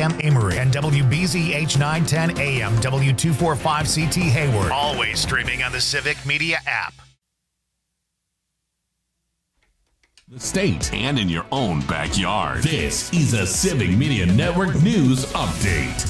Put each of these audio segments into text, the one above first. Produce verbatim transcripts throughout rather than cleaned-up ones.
M Amory and W B Z H nine ten A M W two forty-five C T Hayward. Always streaming on the Civic Media app. The state and in your own backyard. This is a Civic Media Network News Update.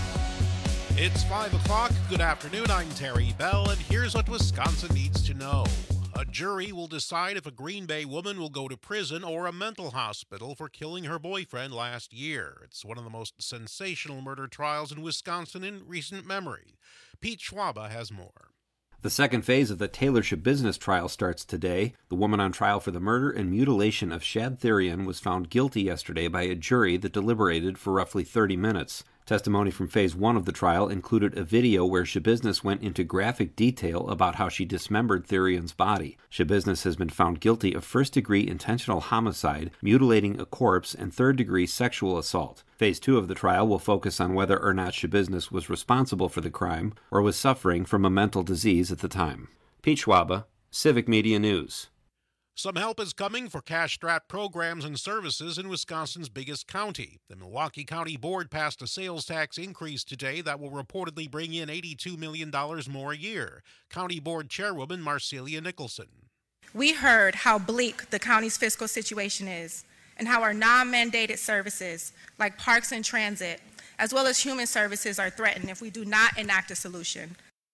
It's five o'clock. Good afternoon. I'm Terry Bell, and here's what Wisconsin needs to know. A jury will decide if a Green Bay woman will go to prison or a mental hospital for killing her boyfriend last year. It's one of the most sensational murder trials in Wisconsin in recent memory. Pete Schwaba has more. The second phase of the Taylor Shabusiness trial starts today. The woman on trial for the murder and mutilation of Shad Therian was found guilty yesterday by a jury that deliberated for roughly thirty minutes. Testimony from phase one of the trial included a video where Shabusiness went into graphic detail about how she dismembered Therian's body. Shabusiness has been found guilty of first-degree intentional homicide, mutilating a corpse, and third-degree sexual assault. Phase two of the trial will focus on whether or not Shabusiness was responsible for the crime or was suffering from a mental disease at the time. Pete Schwaba, Civic Media News. Some help is coming for cash-strapped programs and services in Wisconsin's biggest county. The Milwaukee County Board passed a sales tax increase today that will reportedly bring in eighty-two million dollars more a year. County Board Chairwoman Marcelia Nicholson. We heard how bleak the county's fiscal situation is and how our non-mandated services like parks and transit, as well as human services, are threatened if we do not enact a solution.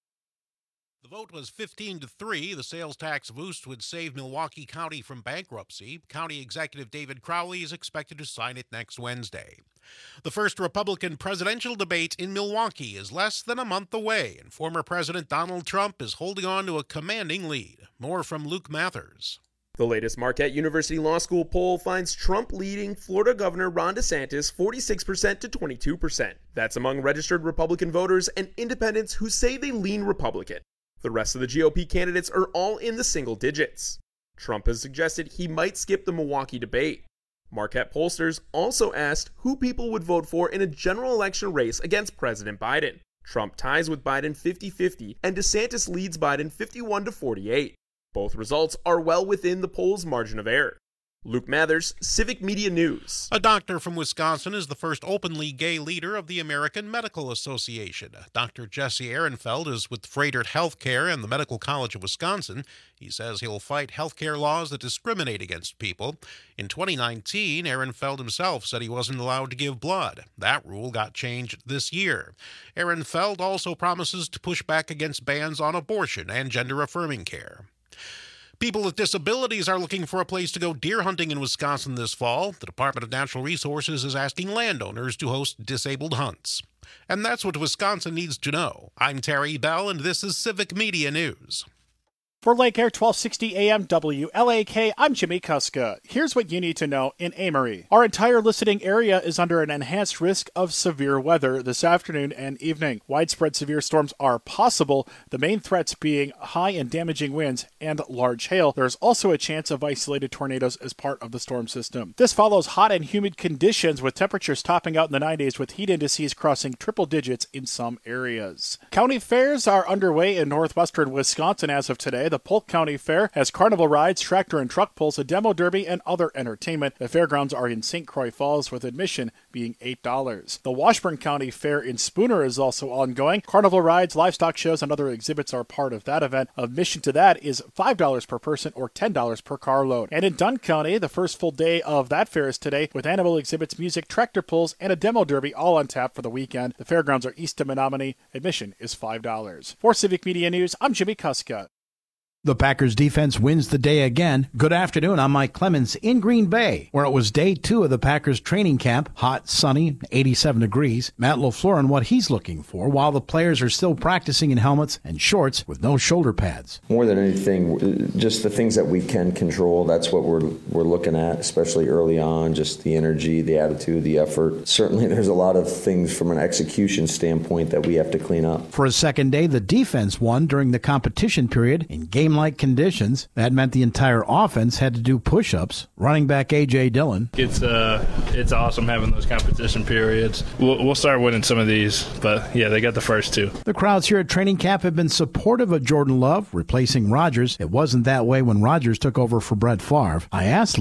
The vote was fifteen to three. The sales tax boost would save Milwaukee County from bankruptcy. County Executive David Crowley is expected to sign it next Wednesday. The first Republican presidential debate in Milwaukee is less than a month away, and former President Donald Trump is holding on to a commanding lead. More from Luke Mathers. The latest Marquette University Law School poll finds Trump leading Florida Governor Ron DeSantis forty-six percent to twenty-two percent. That's among registered Republican voters and independents who say they lean Republican. The rest of the G O P candidates are all in the single digits. Trump has suggested he might skip the Milwaukee debate. Marquette pollsters also asked who people would vote for in a general election race against President Biden. Trump ties with Biden fifty-fifty, and DeSantis leads Biden fifty-one to forty-eight. Both results are well within the poll's margin of error. Luke Mathers, Civic Media News. A doctor from Wisconsin is the first openly gay leader of the American Medical Association. Doctor Jesse Ehrenfeld is with Froedtert Healthcare and the Medical College of Wisconsin. He says he'll fight healthcare laws that discriminate against people. In twenty nineteen, Ehrenfeld himself said he wasn't allowed to give blood. That rule got changed this year. Ehrenfeld also promises to push back against bans on abortion and gender-affirming care. People with disabilities are looking for a place to go deer hunting in Wisconsin this fall. The Department of Natural Resources is asking landowners to host disabled hunts. And that's what Wisconsin needs to know. I'm Terry Bell, and this is Civic Media News. For Lake Air twelve sixty A M W L A K, I'm Jimmy Kuska. Here's what you need to know in Amory. Our entire listening area is under an enhanced risk of severe weather this afternoon and evening. Widespread severe storms are possible, the main threats being high and damaging winds and large hail. There's also a chance of isolated tornadoes as part of the storm system. This follows hot and humid conditions with temperatures topping out in the nineties with heat indices crossing triple digits in some areas. County fairs are underway in northwestern Wisconsin as of today. The Polk County Fair has carnival rides, tractor and truck pulls, a demo derby, and other entertainment. The fairgrounds are in Saint Croix Falls, with admission being eight dollars. The Washburn County Fair in Spooner is also ongoing. Carnival rides, livestock shows, and other exhibits are part of that event. Admission to that is five dollars per person or ten dollars per carload. And in Dunn County, the first full day of that fair is today, with animal exhibits, music, tractor pulls, and a demo derby all on tap for the weekend. The fairgrounds are east of Menominee. Admission is five dollars. For Civic Media News, I'm Jimmy Kuska. The Packers defense wins the day again. Good afternoon, I'm Mike Clemens in Green Bay, where it was day two of the Packers training camp. Hot, sunny, eighty-seven degrees. Matt LaFleur and what he's looking for, while the players are still practicing in helmets and shorts with no shoulder pads. More than anything, just the things that we can control, that's what we're we're looking at, especially early on, just the energy, the attitude, the effort. Certainly there's a lot of things from an execution standpoint that we have to clean up. For a second day, the defense won during the competition period in game like conditions. That meant the entire offense had to do push-ups. Running back A J Dillon. It's uh, it's awesome having those competition periods. We'll, we'll start winning some of these, but yeah, they got the first two. The crowds here at training camp have been supportive of Jordan Love, replacing Rodgers. It wasn't that way when Rodgers took over for Brett Favre. I asked Love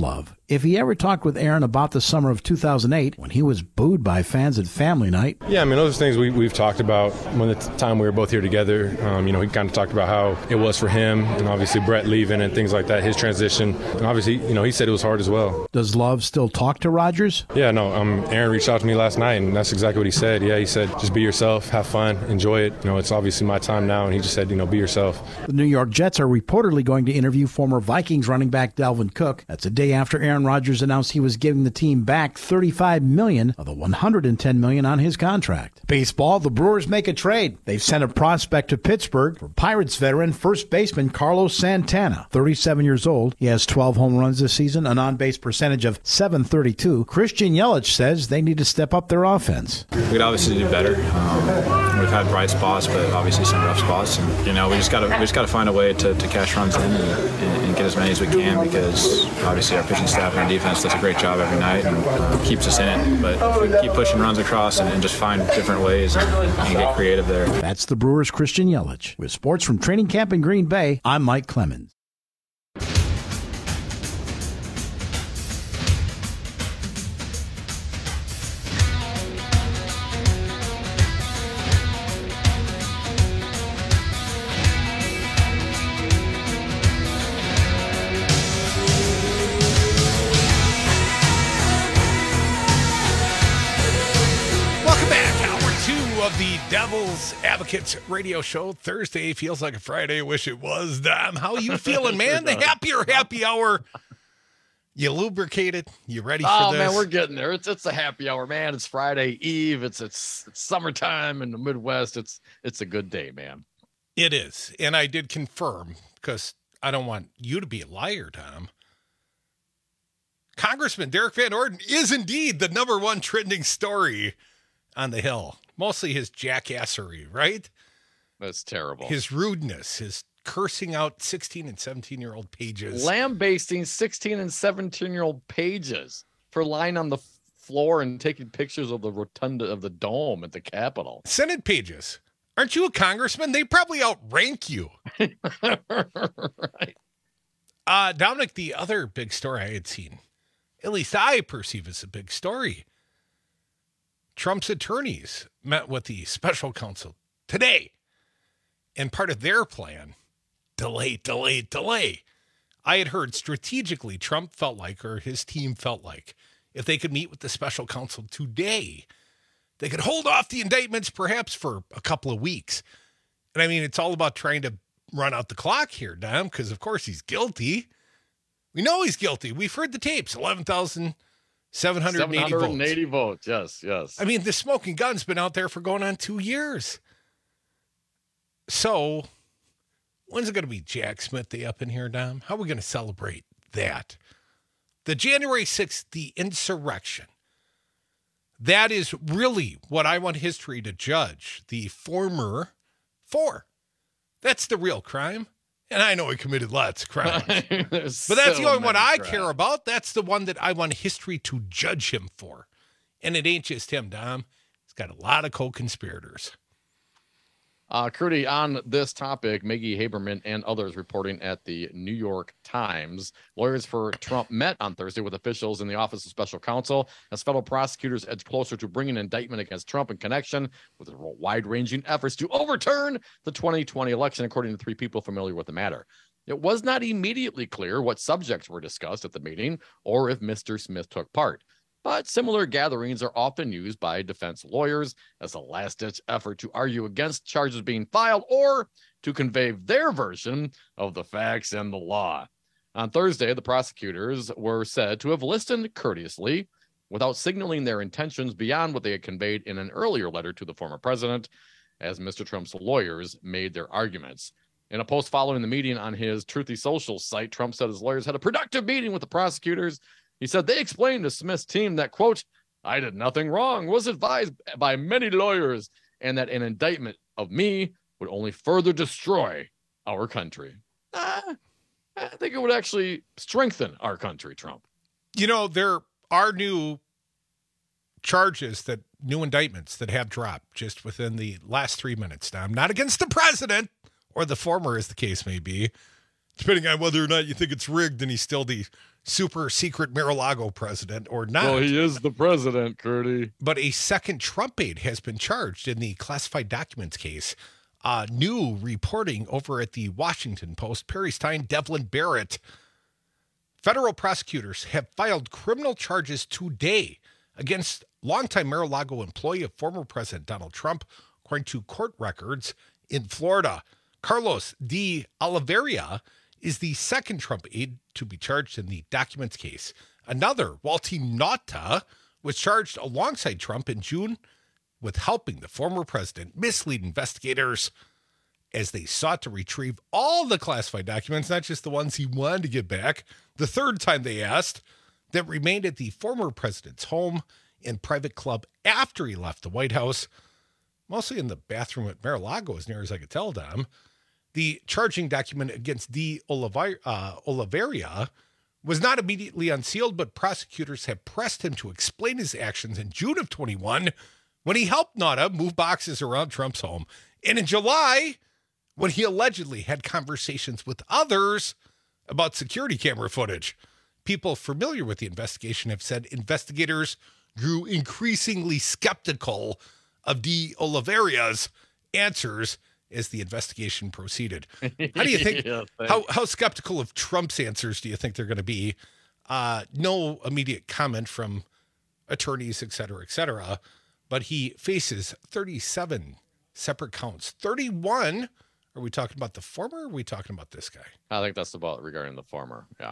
if he ever talked with Aaron about the summer of two thousand eight when he was booed by fans at family night. Yeah, I mean, those are things we, we've talked about when the time we were both here together. Um, you know, he kind of talked about how it was for him and obviously Brett leaving and things like that, his transition. And obviously, you know, he said it was hard as well. Does Love still talk to Rodgers? Yeah, no, um, Aaron reached out to me last night, and that's exactly what he said. Yeah, he said, just be yourself, have fun, enjoy it. You know, it's obviously my time now, and he just said, you know, be yourself. The New York Jets are reportedly going to interview former Vikings running back Dalvin Cook. That's a day after Aaron Rodgers announced he was giving the team back thirty-five million dollars of the one hundred ten million dollars on his contract. Baseball, the Brewers make a trade. They've sent a prospect to Pittsburgh for Pirates veteran first baseman Carlos Santana, thirty-seven years old. He has twelve home runs this season, an on-base percentage of seven thirty-two. Christian Yelich says they need to step up their offense. We'd obviously do better. Um, we've had bright spots, but obviously some rough spots. And, you know, we just got to we just got to find a way to, to cash runs in and, and, and get as many as we can, because obviously our pitching staff and our defense does a great job every night and uh, keeps us in it. But if we keep pushing runs across and, and just find different ways and, and get creative there. That's the Brewers' Christian Yelich. With sports from training camp in Green Bay, I'm Mike Clemens. The Devil's Advocates radio show. Thursday feels like a Friday. Wish it was. Damn, how you feeling, man? The happier happy hour. You lubricated? You ready for oh, this? Oh man, we're getting there. It's it's a happy hour, man. It's Friday Eve. It's it's, it's summertime in the Midwest. It's it's a good day, man. It is, and I did confirm, because I don't want you to be a liar, Tom. Congressman Derek Van Orden is indeed the number one trending story on the Hill. Mostly his jackassery, right? That's terrible. His rudeness, his cursing out sixteen and seventeen-year-old pages. Lambasting sixteen and seventeen-year-old pages for lying on the floor and taking pictures of the rotunda of the dome at the Capitol. Senate pages. Aren't you a congressman? They probably outrank you. Right. Uh, Dominic, the other big story I had seen, at least I perceive as a big story, Trump's attorneys met with the special counsel today, and part of their plan, delay, delay, delay. I had heard strategically Trump felt like, or his team felt like, if they could meet with the special counsel today, they could hold off the indictments perhaps for a couple of weeks. And I mean, it's all about trying to run out the clock here, Dom, because of course he's guilty. We know he's guilty. We've heard the tapes, eleven thousand seven hundred eighty votes. seven hundred eighty votes, yes, yes. I mean, the smoking gun's been out there for going on two years. So, when's it going to be Jack Smith Day up in here, Dom? How are we going to celebrate that? The January sixth, the insurrection. That is really what I want history to judge. The former four. That's the real crime. And I know he committed lots of crimes. But that's so the only one I crimes. care about. That's the one that I want history to judge him for. And it ain't just him, Dom. He's got a lot of co-conspirators. Uh, Crudy, on this topic, Maggie Haberman and others reporting at the New York Times. Lawyers for Trump met on Thursday with officials in the Office of Special Counsel as federal prosecutors edge closer to bringing an indictment against Trump in connection with the wide-ranging efforts to overturn the twenty twenty election, according to three people familiar with the matter. It was not immediately clear what subjects were discussed at the meeting or if Mister Smith took part. But similar gatherings are often used by defense lawyers as a last-ditch effort to argue against charges being filed or to convey their version of the facts and the law. On Thursday, the prosecutors were said to have listened courteously without signaling their intentions beyond what they had conveyed in an earlier letter to the former president, as Mister Trump's lawyers made their arguments. In a post following the meeting on his Truthy Social site, Trump said his lawyers had a productive meeting with the prosecutors. He said they explained to Smith's team that, quote, I did nothing wrong, was advised by many lawyers, and that an indictment of me would only further destroy our country. Uh, I think it would actually strengthen our country, Trump. You know, there are new charges, that new indictments that have dropped just within the last three minutes. Now, I'm not against the president, or the former, as the case may be, depending on whether or not you think it's rigged and he's still the super secret Mar-a-Lago president or not. Well, he is the president, Curdy. But a second Trump aide has been charged in the classified documents case. Uh, new reporting over at the Washington Post, Perry Stein, Devlin Barrett. Federal prosecutors have filed criminal charges today against longtime Mar-a-Lago employee of former President Donald Trump, according to court records in Florida. Carlos de Oliveira is the second Trump aide to be charged in the documents case. Another, Walty Nauta, was charged alongside Trump in June with helping the former president mislead investigators as they sought to retrieve all the classified documents, not just the ones he wanted to get back, the third time they asked, that remained at the former president's home and private club after he left the White House, mostly in the bathroom at Mar-a-Lago, as near as I could tell, Dom. The charging document against De Oliveira, uh, Oliveira was not immediately unsealed, but prosecutors have pressed him to explain his actions in June of twenty-one when he helped Nauta move boxes around Trump's home, and in July when he allegedly had conversations with others about security camera footage. People familiar with the investigation have said investigators grew increasingly skeptical of De Oliveira's answers as the investigation proceeded. How do you think, yeah, how, how skeptical of Trump's answers do you think they're going to be? Uh, no immediate comment from attorneys, et cetera, et cetera, but he faces thirty-seven separate counts. thirty-one, are we talking about the former, or are we talking about this guy? I think that's about regarding the former, yeah.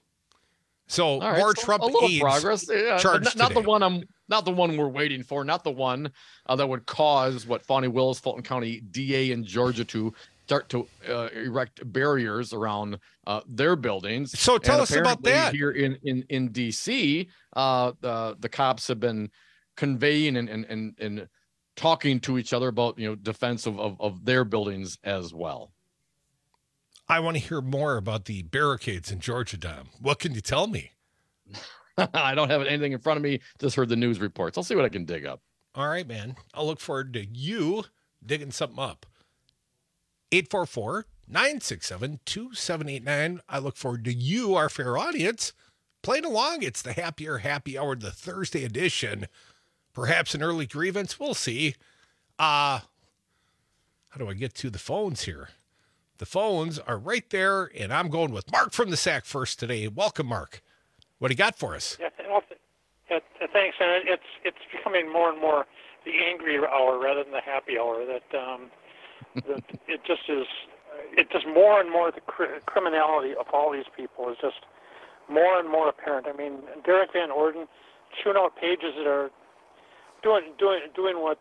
So right, more so Trump a little aides progress. Yeah, charged not, not the today. one I'm not the one we're waiting for, not the one uh, that would cause what Fani Willis, Fulton County D A in Georgia to start to uh, erect barriers around uh, their buildings. So tell and us about that. Here in in in D C, uh, the the cops have been conveying and and and, and talking to each other about, you know, defense of, of of their buildings as well. I want to hear more about the barricades in Georgia, Dom. What can you tell me? I don't have anything in front of me. Just heard the news reports. I'll see what I can dig up. All right, man. I'll look forward to you digging something up. eight four four, nine six seven, two seven eight nine. I look forward to you, our fair audience, playing along. It's the Happier Happy Hour, the Thursday edition. Perhaps an early grievance. We'll see. Uh, how do I get to the phones here? The phones are right there, and I'm going with Mark from the Sack first today. Welcome, Mark. What do you got for us? Yeah, well, yeah, thanks. And it's it's becoming more and more the angry hour rather than the happy hour. That um, that it just is. It just more and more the cr- criminality of all these people is just more and more apparent. I mean, Derek Van Orden chewing out pages that are doing doing doing what.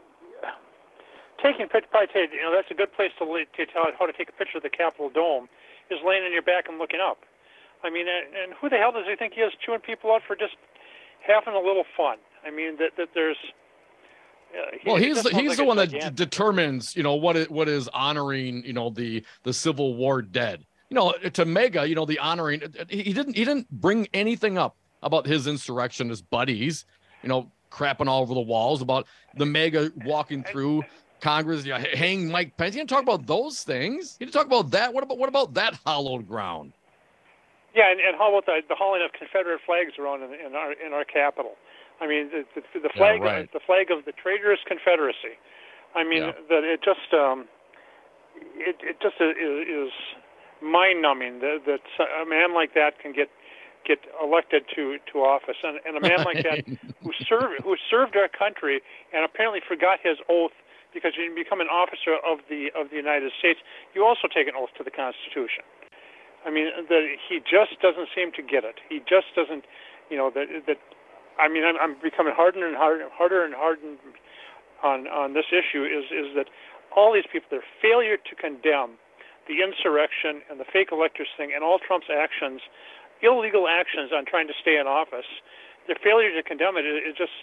Taking picture, probably take, you know, that's a good place to, to tell how to take a picture of the Capitol Dome, is laying on your back and looking up. I mean, and, and who the hell does he think he is chewing people out for just having a little fun? I mean, that that there's. Uh, he, well, he's the, he's like the one that d- gigantic. determines, you know, what is, what is honoring, you know, the the Civil War dead. You know, to Mega, you know, the honoring. He didn't he didn't bring anything up about his insurrectionist buddies, you know, crapping all over the walls about the Mega walking through Congress, you know, hang Mike Pence. He didn't talk about those things. He didn't talk about that. What about what about that hallowed ground? Yeah, and, and how about the, the hauling of Confederate flags around in, in our in our capital? I mean, the, the, the flag Yeah, right. the flag of the traitorous Confederacy. I mean, Yeah. that it just um, it it just is, is mind numbing that, that a man like that can get get elected to, to office, and, and a man like that who served who served our country and apparently forgot his oath. Because when you become an officer of the of the United States, you also take an oath to the Constitution. I mean, that he just doesn't seem to get it. He just doesn't, you know, that that. I mean, I'm, I'm becoming harder and harder, harder and harder on on this issue. Is is that all these people, their failure to condemn the insurrection and the fake electors thing and all Trump's actions, illegal actions on trying to stay in office, their failure to condemn it is just.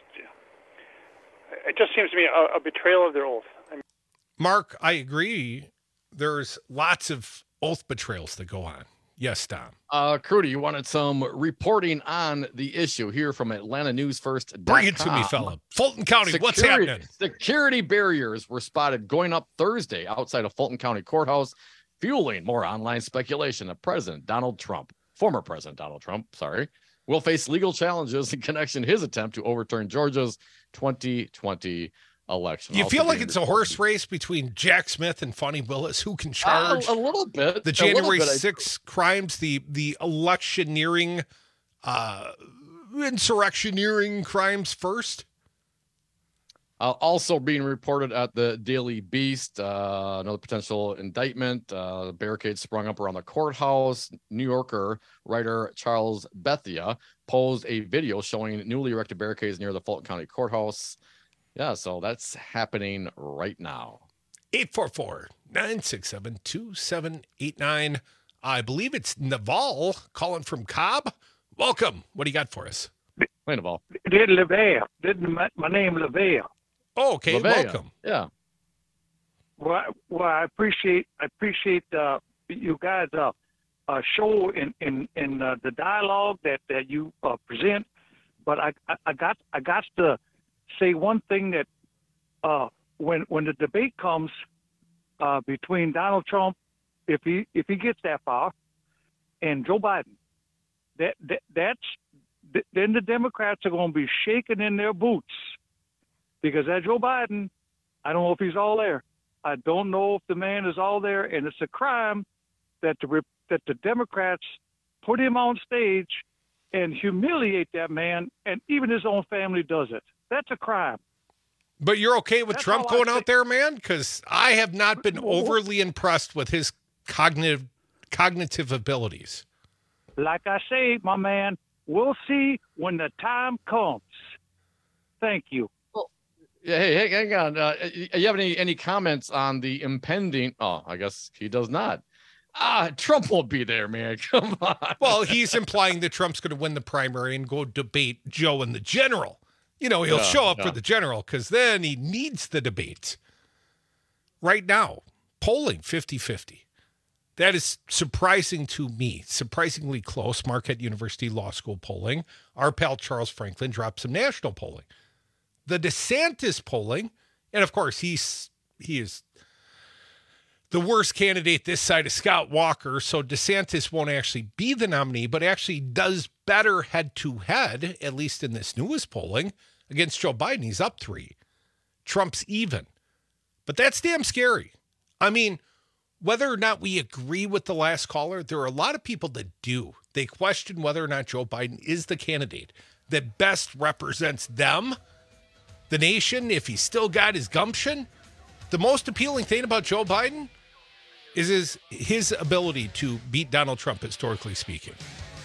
It just seems to me a, a betrayal of their oath. I mean, Mark, I agree. There's lots of oath betrayals that go on. Yes, Tom. Uh, Crudy, you wanted some reporting on the issue here from Atlanta News First. Bring it to me, fella. Fulton County, Security, what's happening? Security barriers were spotted going up Thursday outside of Fulton County Courthouse, fueling more online speculation of President Donald Trump. former President Donald Trump, sorry, will face legal challenges in connection to his attempt to overturn Georgia's twenty twenty election. You Also feel like being it's a horse race between Jack Smith and Fonnie Willis? Who can charge? Uh, a little bit. The January sixth crimes, the the electioneering, uh, insurrectioneering crimes first? Uh, also being reported at the Daily Beast, uh, another potential indictment. Uh, barricades sprung up around the courthouse. New Yorker writer Charles Bethia posed a video showing newly erected barricades near the Fulton County Courthouse. Yeah, so that's happening right now. eight four four, nine six seven, two seven eight nine. I believe it's Naval calling from Cobb. Welcome. What do you got for us? Hey, Naval. Did LaVale. Did my, my name LaVale. Oh, okay. LaVale. Welcome. Yeah. Well, I, well, I appreciate I appreciate uh, you guys' uh, uh, show in in, in uh, the dialogue that, that you uh, present. But I, I I got I got to say one thing that uh, when when the debate comes uh, between Donald Trump, if he if he gets that far, and Joe Biden, that, that that's then the Democrats are going to be shaking in their boots. Because that Joe Biden, I don't know if he's all there. I don't know if the man is all there, and it's a crime that the that the Democrats put him on stage and humiliate that man, and even his own family does it. That's a crime. But you're okay with That's Trump how I going think. out there, man? Because I have not been overly impressed with his cognitive cognitive abilities. Like I say, my man, we'll see when the time comes. Thank you. Yeah, hey, hey, hang on. Uh, you have any any comments on the impending? Oh, I guess he does not. Ah, Trump won't be there, man. Come on. Well, he's implying that Trump's going to win the primary and go debate Joe in the general. You know, he'll Yeah, show up yeah. for the general because then he needs the debate. Right now, polling fifty-fifty. That is surprising to me. Surprisingly close. Marquette University Law School polling. Our pal Charles Franklin dropped some national polling. The DeSantis polling, and of course, he's he is the worst candidate this side of Scott Walker, so DeSantis won't actually be the nominee, but actually does better head-to-head, at least in this newest polling, against Joe Biden. He's up three. Trump's even. But that's damn scary. I mean, whether or not we agree with the last caller, there are a lot of people that do. They question whether or not Joe Biden is the candidate that best represents them, the nation, if he's still got his gumption. The most appealing thing about Joe Biden is his, his ability to beat Donald Trump, historically speaking.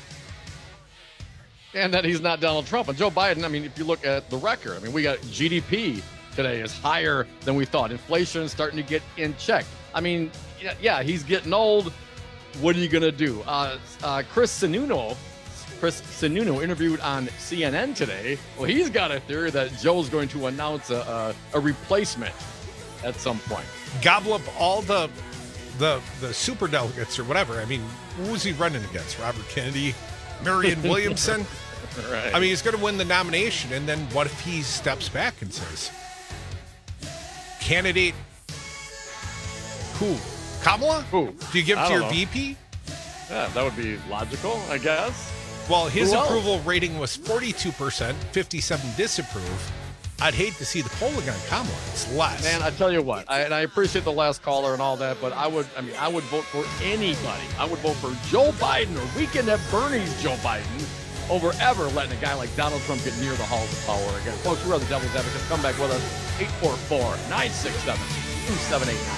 And that he's not Donald Trump. And Joe Biden, I mean, if you look at the record, I mean, we got G D P today is higher than we thought. Inflation is starting to get in check. I mean, yeah, yeah he's getting old. What are you going to do? Uh, uh, Chris Sununu, Chris Sununu interviewed on C N N today. Well, he's got a theory that Joe's going to announce a, a, a replacement at some point. Gobble up all the the the super delegates or whatever. I mean, who was he running against? Robert Kennedy, Marianne Williamson? Right. I mean, he's going to win the nomination, and then what if he steps back and says, candidate who? Kamala? Who? Do you give it I to your don't know. V P? Yeah, that would be logical, I guess. Well, his Who else? approval rating was forty-two percent, fifty-seven disapprove. I'd hate to see the polling on Kamala. It's less. Man, I tell you what, I, and I appreciate the last caller and all that, but I would, I mean, I would vote for anybody. I would vote for Joe Biden or Weekend at Bernie's Joe Biden over ever letting a guy like Donald Trump get near the halls of power again. Folks, we're on the Devil's Advocate. Come back with us, eight four four, nine six seven, two seven eight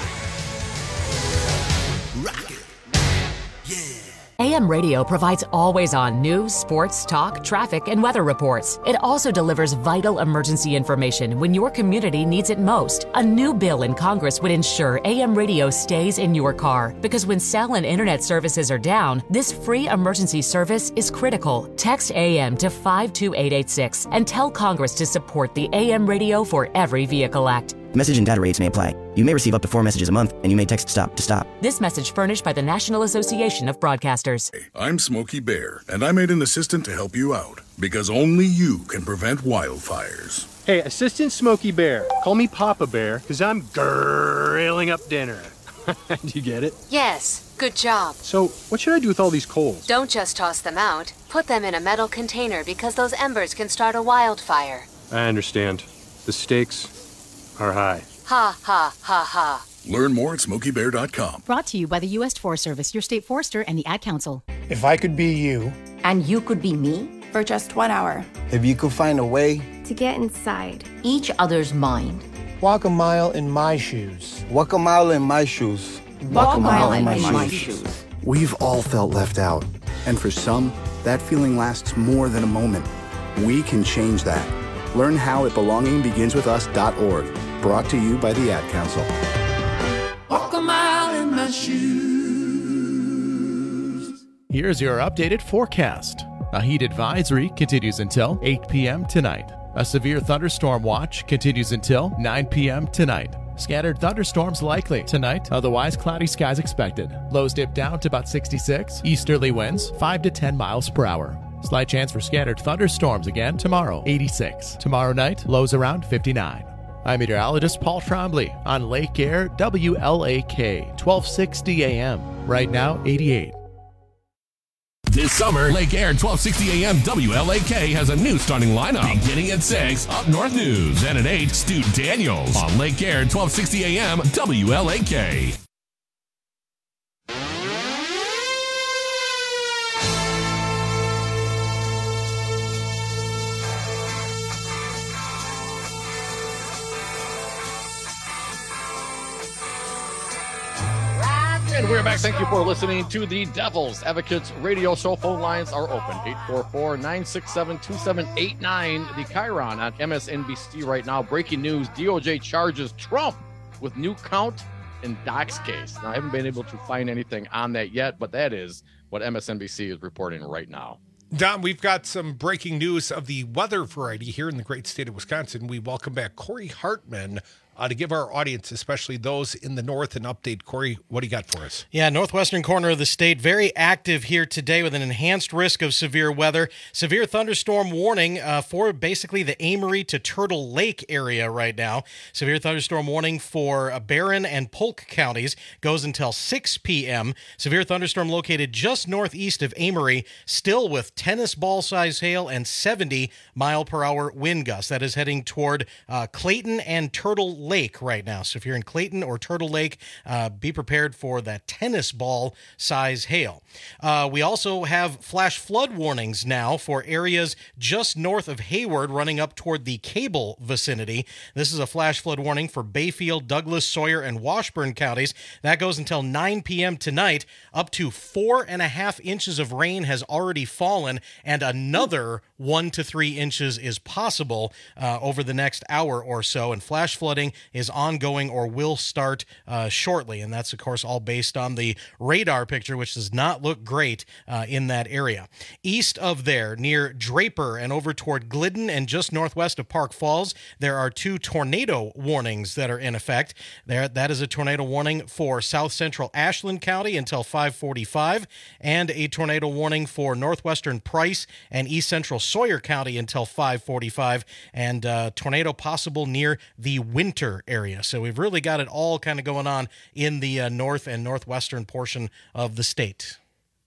nine. Rock it. Yeah. A M Radio provides always-on news, sports, talk, traffic, and weather reports. It also delivers vital emergency information when your community needs it most. A new bill in Congress would ensure A M Radio stays in your car, because when cell and internet services are down, this free emergency service is critical. Text A M to five two eight eight six and tell Congress to support the A M Radio for Every Vehicle Act. Message and data rates may apply. You may receive up to four messages a month, and you may text STOP to stop. This message furnished by the National Association of Broadcasters. I'm Smokey Bear, and I made an assistant to help you out, because only you can prevent wildfires. Hey, Assistant Smokey Bear. Call me Papa Bear, because I'm grilling up dinner. Did you get it? Yes, good job. So, what should I do with all these coals? Don't just toss them out. Put them in a metal container because those embers can start a wildfire. I understand. The stakes are high. Ha, ha, ha, ha. Learn more at smokey bear dot com. Brought to you by the U S Forest Service, your state forester, and the Ad Council. If I could be you. And you could be me? For just one hour. If you could find a way. To get inside. Each other's mind. Walk a mile in my shoes. Walk a mile in my shoes. Walk, Walk a mile, mile in, my, in my shoes. shoes. We've all felt left out. And for some, that feeling lasts more than a moment. We can change that. Learn how at belonging begins with us dot org. Brought to you by the Ad Council. Walk a mile in my shoes. Here's your updated forecast. A heat advisory continues until eight p.m. tonight. A severe thunderstorm watch continues until nine p.m. tonight. Scattered thunderstorms likely tonight, otherwise cloudy skies expected. Lows dip down to about sixty-six. Easterly winds five to ten miles per hour. Slight chance for scattered thunderstorms again tomorrow, eighty-six. Tomorrow night, lows around fifty-nine. I'm meteorologist Paul Trombley on Lake Air W L A K, twelve sixty A M. Right now, eighty-eight. This summer, Lake Air twelve sixty A M W L A K has a new starting lineup. Beginning at six, Up North News, and at eight, Stu Daniels on Lake Air twelve sixty A M W L A K. And we're back. Thank you for listening to the Devil's Advocates radio show. Phone lines are open. eight four four, nine six seven, two seven eight nine. The Chiron on M S N B C right now. Breaking news. D O J charges Trump with new count in Doc's case. Now, I haven't been able to find anything on that yet, but that is what M S N B C is reporting right now. Don, we've got some breaking news of the weather variety here in the great state of Wisconsin. We welcome back Corey Hartman uh, to give our audience, especially those in the north, an update. Corey, what do you got for us? Yeah, northwestern corner of the state, very active here today with an enhanced risk of severe weather. Severe thunderstorm warning uh, for basically the Amory to Turtle Lake area right now. Severe thunderstorm warning for uh, Barron and Polk counties goes until six p.m. Severe thunderstorm located just northeast of Amory, still with tennis ball size hail and seventy mile per hour wind gusts. That is heading toward uh, Clayton and Turtle Lake right now. So if you're in Clayton or Turtle Lake, uh, be prepared for that tennis ball size hail. Uh, we also have flash flood warnings now for areas just north of Hayward running up toward the Cable vicinity. This is a flash flood warning for Bayfield, Douglas, Sawyer, and Washburn counties. That goes until nine p.m. tonight. Up to four and a half inches of rain has already fallen, and another one to three inches is possible uh, over the next hour or so. And flash flooding is ongoing or will start uh, shortly. And that's, of course, all based on the radar picture, which does not look great uh, in that area. East of there, near Draper and over toward Glidden and just northwest of Park Falls, there are two tornado warnings that are in effect. There, that is a tornado warning for south central Ashland County until five forty-five, and a tornado warning for northwestern Price and east central Sawyer County until five forty-five, and uh, tornado possible near the Winter area. So we've really got it all kind of going on in the uh, north and northwestern portion of the state.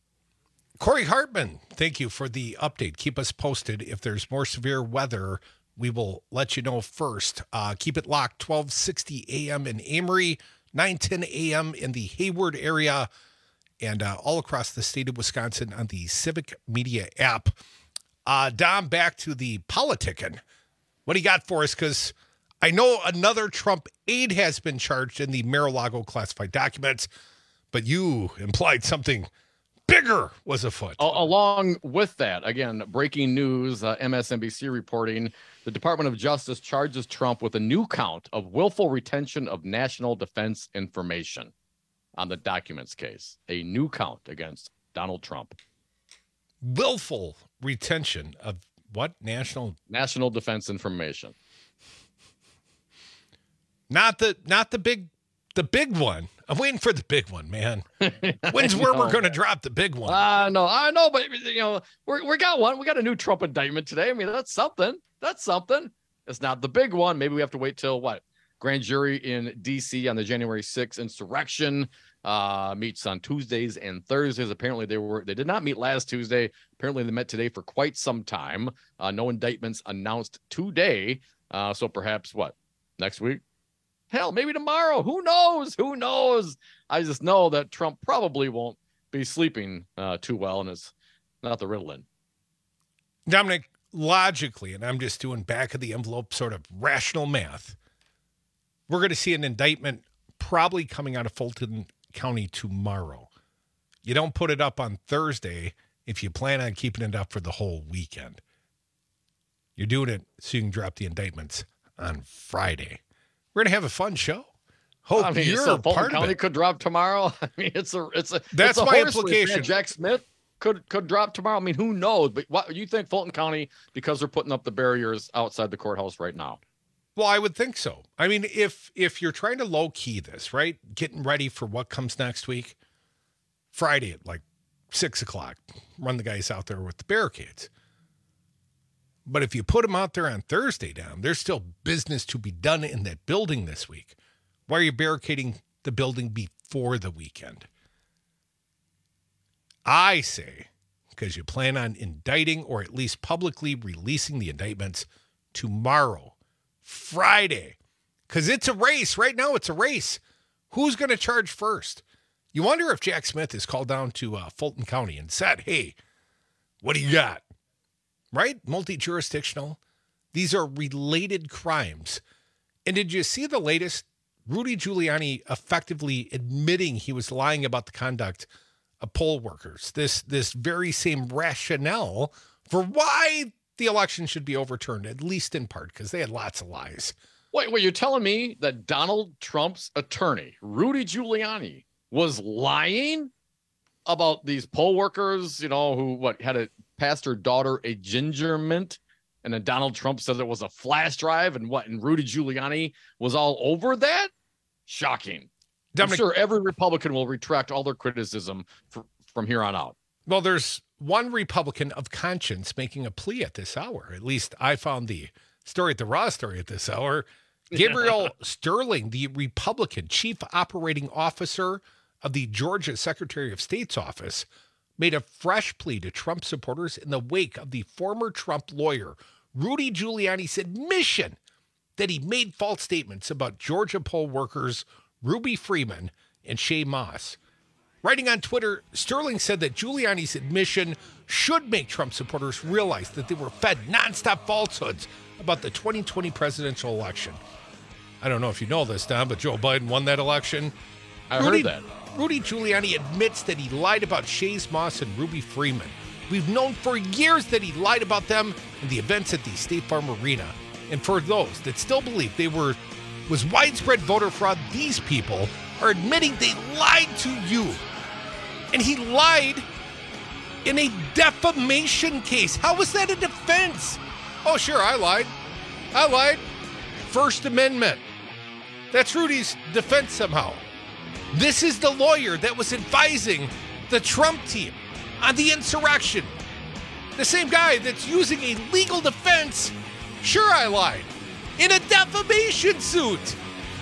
Corey Hartman, thank you for the update. Keep us posted. If there's more severe weather, we will let you know first. Uh, keep it locked, twelve sixty a.m. in Amory, nine ten a.m. in the Hayward area, and uh, all across the state of Wisconsin on the Civic Media app. Uh, Dom, back to the politicking. What do you got for us? Because I know another Trump aide has been charged in the Mar-a-Lago classified documents, but you implied something bigger was afoot. Along with that, again, breaking news, uh, M S N B C reporting, the Department of Justice charges Trump with a new count of willful retention of national defense information on the documents case. A new count against Donald Trump. Willful retention of what? National national defense information. Not the not the big the big one. I'm waiting for the big one, man. When's where we're going to drop the big one? I uh, know, I know, but you know, we we got one. We got a new Trump indictment today. I mean, that's something. That's something. It's not the big one. Maybe we have to wait till what? Grand jury in D C on the January sixth insurrection uh, meets on Tuesdays and Thursdays. Apparently, they were they did not meet last Tuesday. Apparently, they met today for quite some time. Uh, no indictments announced today. Uh, so perhaps what next week? Hell, maybe tomorrow. Who knows? Who knows? I just know that Trump probably won't be sleeping uh, too well, and it's not the Ritalin. Dominic, logically, and I'm just doing back of the envelope sort of rational math, we're going to see an indictment probably coming out of Fulton County tomorrow. You don't put it up on Thursday if you plan on keeping it up for the whole weekend. You're doing it so you can drop the indictments on Friday. We're going to have a fun show. Hope I mean, you're so Fulton part County of it. could drop tomorrow. I mean, it's a it's a that's it's a my horse race, implication. man. Jack Smith could could drop tomorrow. I mean, who knows? But what you think, Fulton County, because they're putting up the barriers outside the courthouse right now? Well, I would think so. I mean, if if you're trying to low key this, right, getting ready for what comes next week, Friday at like six o'clock, run the guys out there with the barricades. But if you put them out there on Thursday down, there's still business to be done in that building this week. Why are you barricading the building before the weekend? I say, because you plan on indicting or at least publicly releasing the indictments tomorrow, Friday, because it's a race. Right now, it's a race. Who's going to charge first? You wonder if Jack Smith is called down to uh, Fulton County and said, hey, what do you got? Right? Multi-jurisdictional. These are related crimes. And did you see the latest? Rudy Giuliani effectively admitting he was lying about the conduct of poll workers. This, this very same rationale for why the election should be overturned, at least in part, because they had lots of lies. Wait, wait, you're telling me that Donald Trump's attorney, Rudy Giuliani, was lying about these poll workers, you know, who what had a passed her daughter a ginger mint, and then Donald Trump said it was a flash drive, and what, and Rudy Giuliani was all over that? Shocking. Dominic, I'm sure every Republican will retract all their criticism for, from here on out. Well, there's one Republican of conscience making a plea at this hour. At least I found the story at the Raw story at this hour. Gabriel Sterling, the Republican chief operating officer of the Georgia Secretary of State's office, made a fresh plea to Trump supporters in the wake of the former Trump lawyer Rudy Giuliani's admission that he made false statements about Georgia poll workers Ruby Freeman and Shay Moss. Writing on Twitter, Sterling said that Giuliani's admission should make Trump supporters realize that they were fed nonstop falsehoods about the twenty twenty presidential election. I don't know if you know this, Don, but Joe Biden won that election. I Rudy, heard that. Rudy Giuliani admits that he lied about Shays Moss and Ruby Freeman. We've known for years that he lied about them in the events at the State Farm Arena. And for those that still believe they were was widespread voter fraud, these people are admitting they lied to you. And he lied in a defamation case. How was that a defense? Oh, sure, I lied. I lied. First Amendment. That's Rudy's defense somehow. This is the lawyer that was advising the Trump team on the insurrection. The same guy that's using a legal defense. Sure, I lied. In a defamation suit.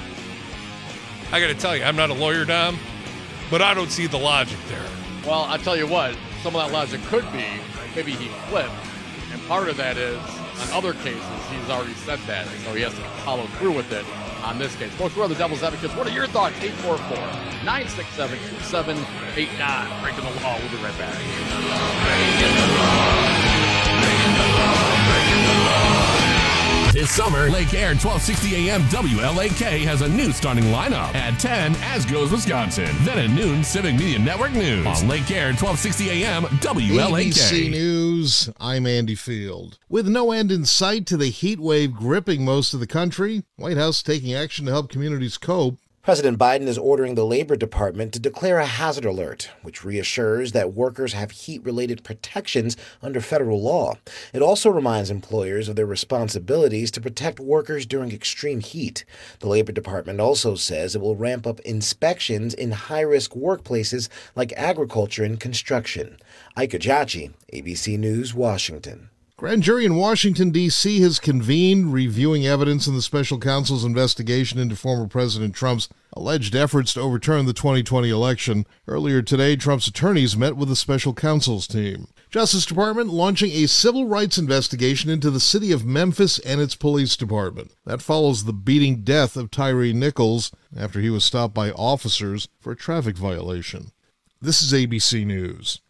I got to tell you, I'm not a lawyer, Dom, but I don't see the logic there. Well, I tell you what, some of that logic could be maybe he flipped. And part of that is, on other cases, he's already said that, so he has to follow through with it on this case. Folks, we're the Devil's Advocates. What are your thoughts? eight four four, nine six seven, two seven eight nine. Breaking the law. We'll be right back. Breaking the law. Breaking the law. Breaking the law. This summer, Lake Air twelve sixty A M W L A K has a new starting lineup. At ten, As Goes Wisconsin. Then at noon, Civic Media Network News. On Lake Air twelve sixty A M W L A K. A B C News, I'm Andy Field. With no end in sight to the heat wave gripping most of the country, White House taking action to help communities cope. President Biden is ordering the Labor Department to declare a hazard alert, which reassures that workers have heat-related protections under federal law. It also reminds employers of their responsibilities to protect workers during extreme heat. The Labor Department also says it will ramp up inspections in high-risk workplaces like agriculture and construction. Ike Ajachi, A B C News, Washington. Grand jury in Washington, D C has convened, reviewing evidence in the special counsel's investigation into former President Trump's alleged efforts to overturn the twenty twenty election. Earlier today, Trump's attorneys met with the special counsel's team. Justice Department launching a civil rights investigation into the city of Memphis and its police department. That follows the beating death of Tyree Nichols after he was stopped by officers for a traffic violation. This is A B C News.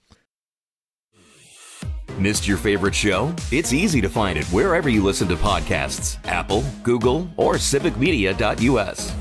Missed your favorite show? It's easy to find it wherever you listen to podcasts. Apple, Google, or civic media dot U S.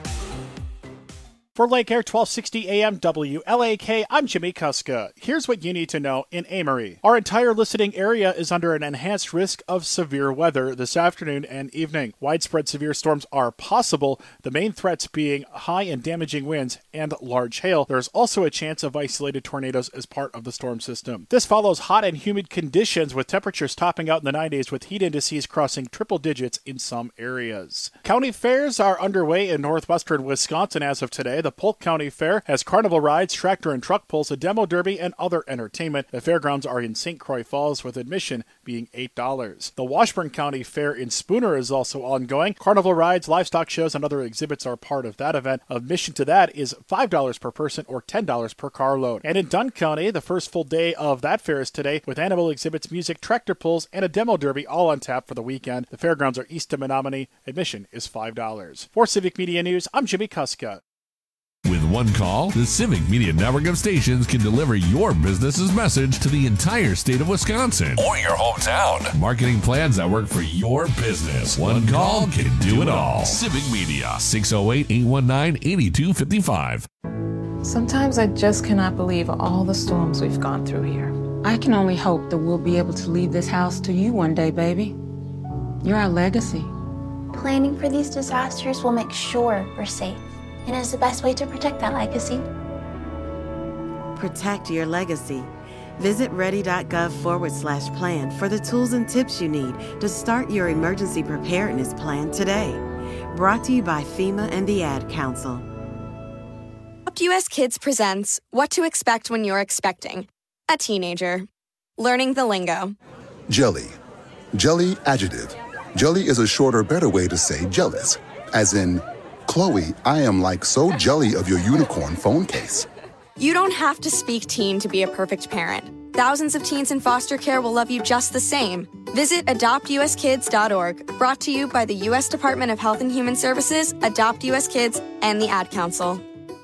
For Lake Air twelve sixty A M W L A K, I'm Jimmy Kuska. Here's what you need to know in Amory. Our entire listening area is under an enhanced risk of severe weather this afternoon and evening. Widespread severe storms are possible, the main threats being high and damaging winds and large hail. There's also a chance of isolated tornadoes as part of the storm system. This follows hot and humid conditions with temperatures topping out in the nineties with heat indices crossing triple digits in some areas. County fairs are underway in northwestern Wisconsin as of today. The Polk County Fair has carnival rides, tractor and truck pulls, a demo derby, and other entertainment. The fairgrounds are in Saint Croix Falls, with admission being eight dollars. The Washburn County Fair in Spooner is also ongoing. Carnival rides, livestock shows, and other exhibits are part of that event. Admission to that is five dollars per person or ten dollars per carload. And in Dunn County, the first full day of that fair is today, with animal exhibits, music, tractor pulls, and a demo derby all on tap for the weekend. The fairgrounds are east of Menominee. Admission is five dollars. For Civic Media News, I'm Jimmy Kuska. With one call, the Civic Media network of stations can deliver your business's message to the entire state of Wisconsin or your hometown. Marketing plans that work for your business. One call can do it all. Civic Media, six oh eight, eight one nine, eight two five five. Sometimes I just cannot believe all the storms we've gone through here. I can only hope that we'll be able to leave this house to you one day, baby. You're our legacy. Planning for these disasters will make sure we're safe. And is the best way to protect that legacy. Protect your legacy. Visit ready.gov forward slash plan for the tools and tips you need to start your emergency preparedness plan today. Brought to you by FEMA and the Ad Council. Adopt U S Kids presents What to Expect When You're Expecting a Teenager. Learning the lingo. Jelly. Jelly adjective. Jelly is a shorter, better way to say jealous. As in, Chloe, I am like so jelly of your unicorn phone case. You don't have to speak teen to be a perfect parent. Thousands of teens in foster care will love you just the same. Visit adopt u s kids dot org, brought to you by the U S Department of Health and Human Services, Adopt U S Kids, and the Ad Council.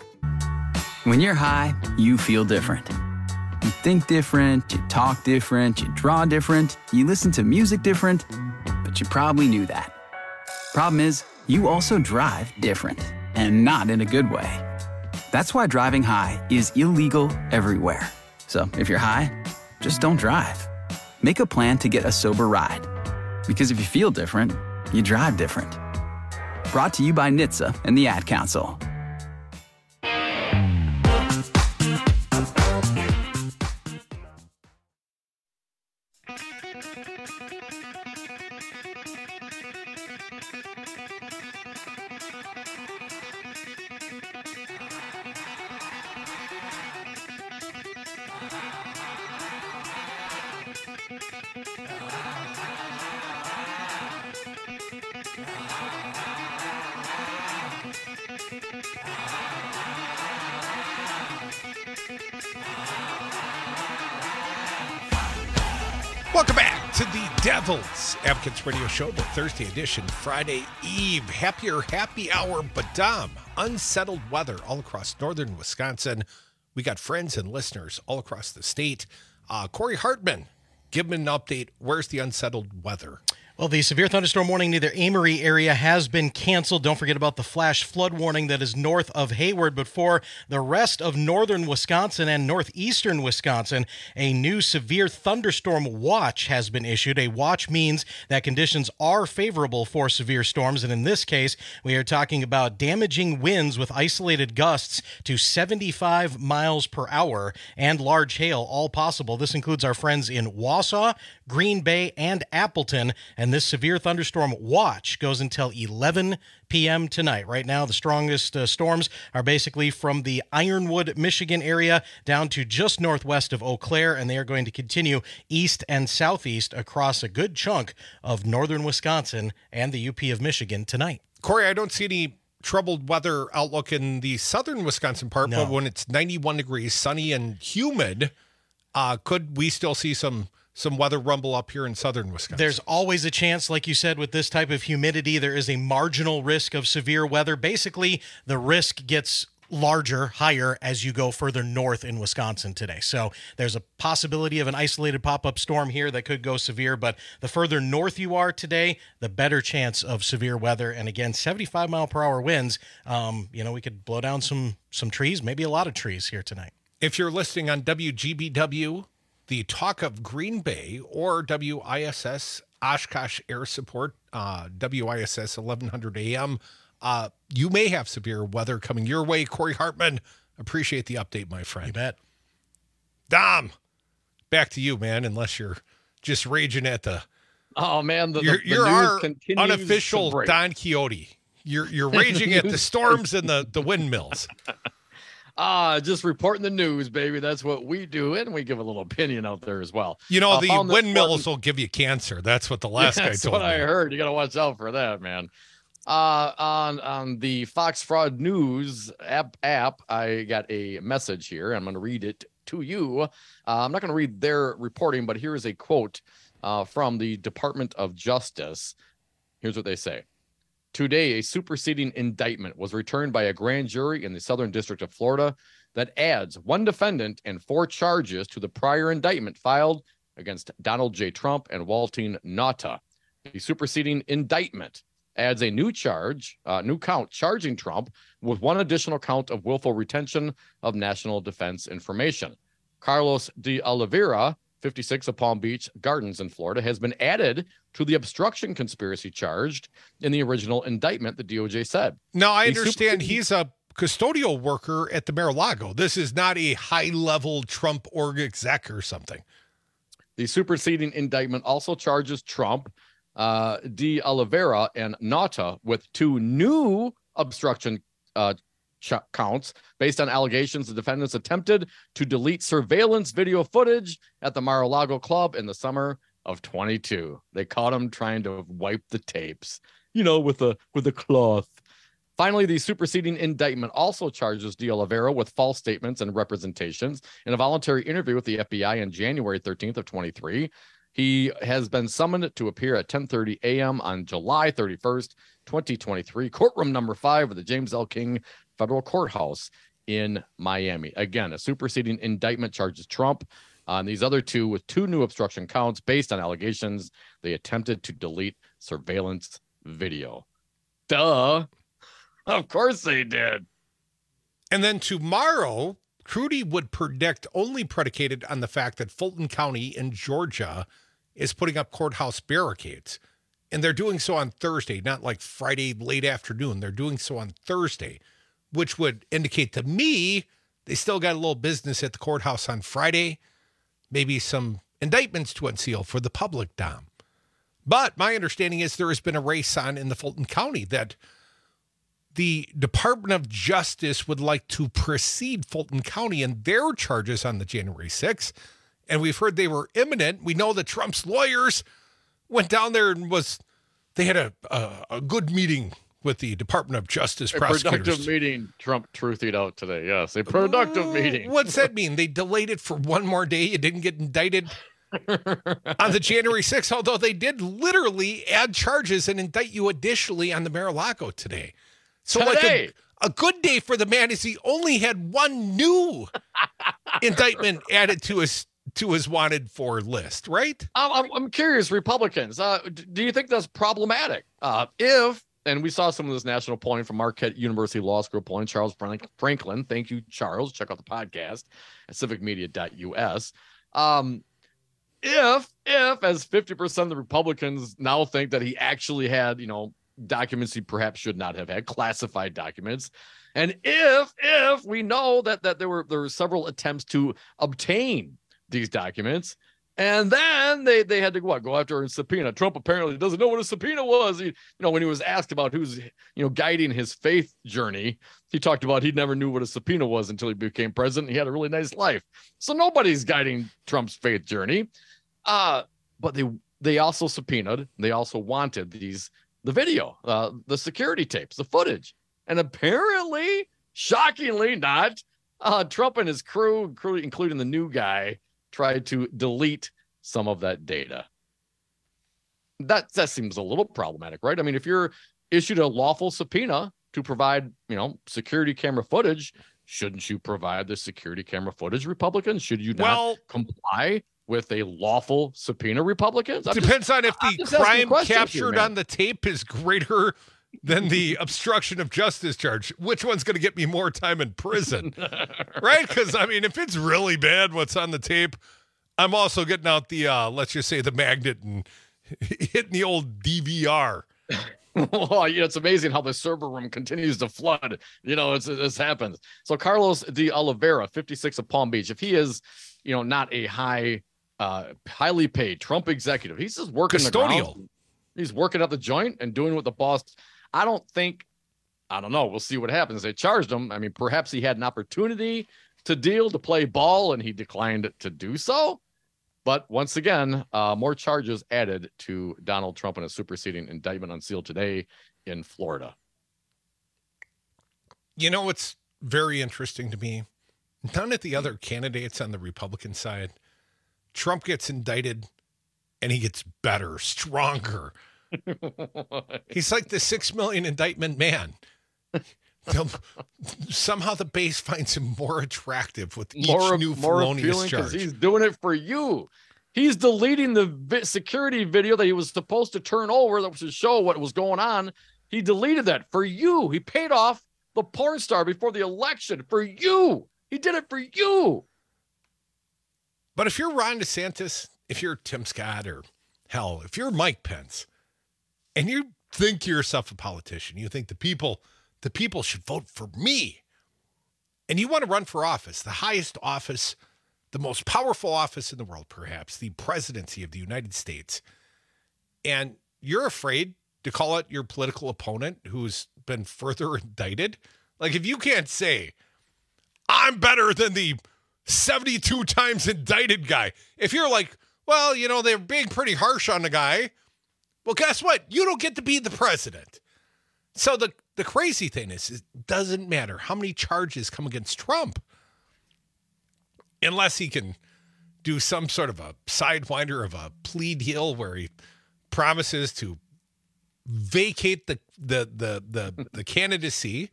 When you're high, you feel different. You think different, you talk different, you draw different, you listen to music different, but you probably knew that. Problem is, you also drive different, and not in a good way. That's why driving high is illegal everywhere. So if you're high, just don't drive. Make a plan to get a sober ride. Because if you feel different, you drive different. Brought to you by N H T S A and the Ad Council. Welcome back to the Devil's Advocates Radio Show, the Thursday edition, Friday Eve. Happier happy hour, but um, unsettled weather all across northern Wisconsin. We got friends and listeners all across the state. Uh, Corey Hartman, give him an update. Where's the unsettled weather? Well, the severe thunderstorm warning near the Amory area has been canceled. Don't forget about the flash flood warning that is north of Hayward. But for the rest of northern Wisconsin and northeastern Wisconsin, a new severe thunderstorm watch has been issued. A watch means that conditions are favorable for severe storms. And in this case, we are talking about damaging winds with isolated gusts to seventy-five miles per hour and large hail, all possible. This includes our friends in Wausau, Green Bay, and Appleton. And And this severe thunderstorm watch goes until eleven p.m. tonight. Right now, the strongest uh, storms are basically from the Ironwood, Michigan area down to just northwest of Eau Claire, and they are going to continue east and southeast across a good chunk of northern Wisconsin and the U P of Michigan tonight. Corey, I don't see any troubled weather outlook in the southern Wisconsin part, No. but when it's ninety-one degrees, sunny and humid, uh, could we still see some some weather rumble up here in southern Wisconsin? There's always a chance, like you said, with this type of humidity, there is a marginal risk of severe weather. Basically, the risk gets larger, higher as you go further north in Wisconsin today. So there's a possibility of an isolated pop-up storm here that could go severe, but the further north you are today, the better chance of severe weather. And again, seventy-five mile per hour winds. Um, you know, we could blow down some some trees, maybe a lot of trees here tonight. If you're listening on W G B W, the Talk of Green Bay, or W I S S Oshkosh Air Support, uh, W I S S eleven hundred A M, Uh, you may have severe weather coming your way. Corey Hartman, appreciate the update, my friend. You bet. Dom, back to you, man, unless you're just raging at the... Oh, man, the, you're, the, the you're news our continues unofficial to break. Don Quixote. You're, you're raging at the storms and the, the windmills. Ah, just reporting the news, baby. That's what we do, and we give a little opinion out there as well. You know, Uh, the found this windmills one- will give you cancer. That's what the last guy That's told what me. I heard. You got to watch out for that, man. Uh, on on the Fox Fraud News app, app, I got a message here. I'm going to read it to you. Uh, I'm not going to read their reporting, but here is a quote uh, from the Department of Justice. Here's what they say. Today, a superseding indictment was returned by a grand jury in the Southern District of Florida that adds one defendant and four charges to the prior indictment filed against Donald J. Trump and Waltine Nauta. The superseding indictment adds a new charge, uh, new count charging Trump with one additional count of willful retention of national defense information. Carlos de Oliveira, fifty-six of Palm Beach Gardens in Florida, has been added to the obstruction conspiracy charged in the original indictment, the D O J said. Now, I The understand superseding- he's a custodial worker at the Mar-a-Lago. This is not a high-level Trump org exec or something. The superseding indictment also charges Trump, uh, de Oliveira, and Nauta with two new obstruction uh, ch- counts based on allegations the defendants attempted to delete surveillance video footage at the Mar-a-Lago club in the summer of twenty-two. They caught him trying to wipe the tapes, you know, with a with a cloth. Finally, the superseding indictment also charges de Oliveira with false statements and representations in a voluntary interview with the F B I on January thirteenth of twenty-three. He has been summoned to appear at ten thirty a.m. on July thirty-first, twenty twenty-three, courtroom number five of the James L. King Federal Courthouse in Miami. Again, a superseding indictment charges Trump on these other two with two new obstruction counts based on allegations they attempted to delete surveillance video. Duh. Of course they did. And then tomorrow, Crudy would predict only predicated on the fact that Fulton County in Georgia is putting up courthouse barricades. And they're doing so on Thursday, not like Friday late afternoon. They're doing so on Thursday, which would indicate to me they still got a little business at the courthouse on Friday. Maybe some indictments to unseal for the public, Dom. But my understanding is there has been a race on in the Fulton County that the Department of Justice would like to precede Fulton County in their charges on the January sixth. And we've heard they were imminent. We know that Trump's lawyers went down there and was, they had a, a, a good meeting with the Department of Justice A prosecutors. productive meeting, Trump truthied out today. Yes, a productive Uh, meeting. What's that mean? They delayed it for one more day. You didn't get indicted on the January sixth, although they did literally add charges and indict you additionally on the Mar-a-Lago today. So Today. like a, a good day for the man is he only had one new indictment added to his to his wanted for list, right? I'm, I'm- I'm curious, Republicans, uh, d- do you think that's problematic? Uh, if, and we saw some of this national polling from Marquette University Law School polling, Charles Frank- Franklin. Thank you, Charles. Check out the podcast at civic media dot U S. Um, if, if as fifty percent of the Republicans now think that he actually had, you know, documents he perhaps should not have had, classified documents, and if, if we know that that there were there were several attempts to obtain these documents, And then they, they had to what, go after a subpoena. Trump apparently doesn't know what a subpoena was. He, you know, when he was asked about who's, you know, guiding his faith journey, he talked about he never knew what a subpoena was until he became president. He had a really nice life. So nobody's guiding Trump's faith journey. Uh, but they they also subpoenaed, they also wanted these, the video, uh, the security tapes, the footage. And apparently, shockingly not, uh, Trump and his crew, including the new guy, tried to delete some of that data. That that seems a little problematic, right? I mean, if you're issued a lawful subpoena to provide, you know, security camera footage, shouldn't you provide the security camera footage, Republicans? Should you not well, comply with a lawful subpoena, Republicans? I'm depends just, on if the crime captured here, on the tape is greater than the obstruction of justice charge. Which one's going to get me more time in prison? Right? Because, I mean, if it's really bad what's on the tape, I'm also getting out the, uh, let's just say, the magnet and hitting the old D V R. Well, you know, it's amazing how the server room continues to flood. You know, it's, this happens. So Carlos de Oliveira, fifty-six of Palm Beach, if he is, you know, not a high, uh, highly paid Trump executive, he's just working custodial. The he's working at the joint and doing what the boss. I don't think, I don't know. We'll see what happens. They charged him. I mean, perhaps he had an opportunity to deal, to play ball, and he declined to do so. But once again, uh, more charges added to Donald Trump in a superseding indictment unsealed today in Florida. You know what's very interesting to me? None of the other candidates on the Republican side, Trump gets indicted and he gets better, stronger. He's like the six million indictment man. Somehow the base finds him more attractive with each more, new more felonious charge. He's doing it for you. He's deleting the vi- security video that he was supposed to turn over that should show what was going on. He deleted that for you. He paid off the porn star before the election for you. He did it for you. But if you're Ron DeSantis, if you're Tim Scott, or hell, if you're Mike Pence, and you think yourself a politician, you think the people, the people should vote for me, and you want to run for office, the highest office, the most powerful office in the world, perhaps, the presidency of the United States, and you're afraid to call out your political opponent who's been further indicted? Like, if you can't say, I'm better than the seventy-two times indicted guy, if you're like, well, you know, they're being pretty harsh on the guy, well, guess what? You don't get to be the president. So the, the crazy thing is, it doesn't matter how many charges come against Trump, unless he can do some sort of a sidewinder of a plea deal where he promises to vacate the the the the, the candidacy,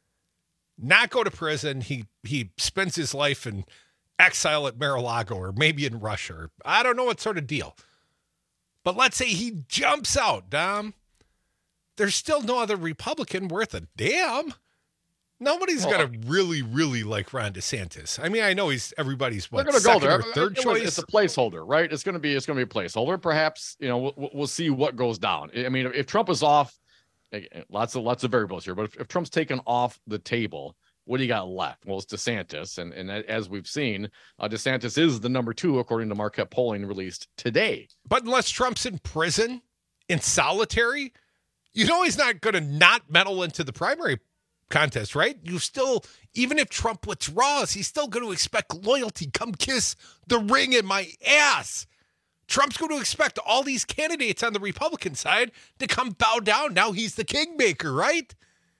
not go to prison. He he spends his life in exile at Mar-a-Lago or maybe in Russia. Or I don't know what sort of deal. But let's say he jumps out, Dom. There's still no other Republican worth a damn. Nobody's well, going to really, really like Ron DeSantis. I mean, I know he's everybody's what, they're going to go there. Or third it, choice. It's a placeholder, right? It's going to be it's going to be a placeholder. Perhaps, you know, we'll, we'll see what goes down. I mean, if Trump is off, lots of lots of variables here. But if, if Trump's taken off the table, what do you got left? Well, it's DeSantis, and and as we've seen, uh, DeSantis is the number two according to Marquette polling released today. But unless Trump's in prison, in solitary, you know he's not going to not meddle into the primary contest, right? You still, even if Trump withdraws, he's still going to expect loyalty. Come kiss the ring in my ass. Trump's going to expect all these candidates on the Republican side to come bow down. Now he's the kingmaker, right?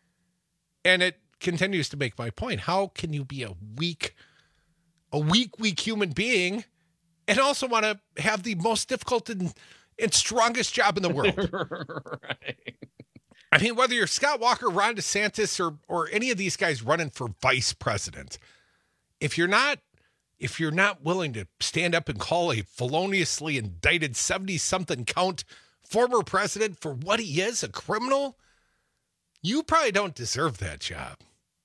And it continues to make my point. How can you be a weak, a weak, weak human being and also want to have the most difficult and, and strongest job in the world? Right. I mean, whether you're Scott Walker, Ron DeSantis, or or any of these guys running for vice president, if you're not if you're not willing to stand up and call a feloniously indicted seventy-something count former president for what he is, a criminal, you probably don't deserve that job.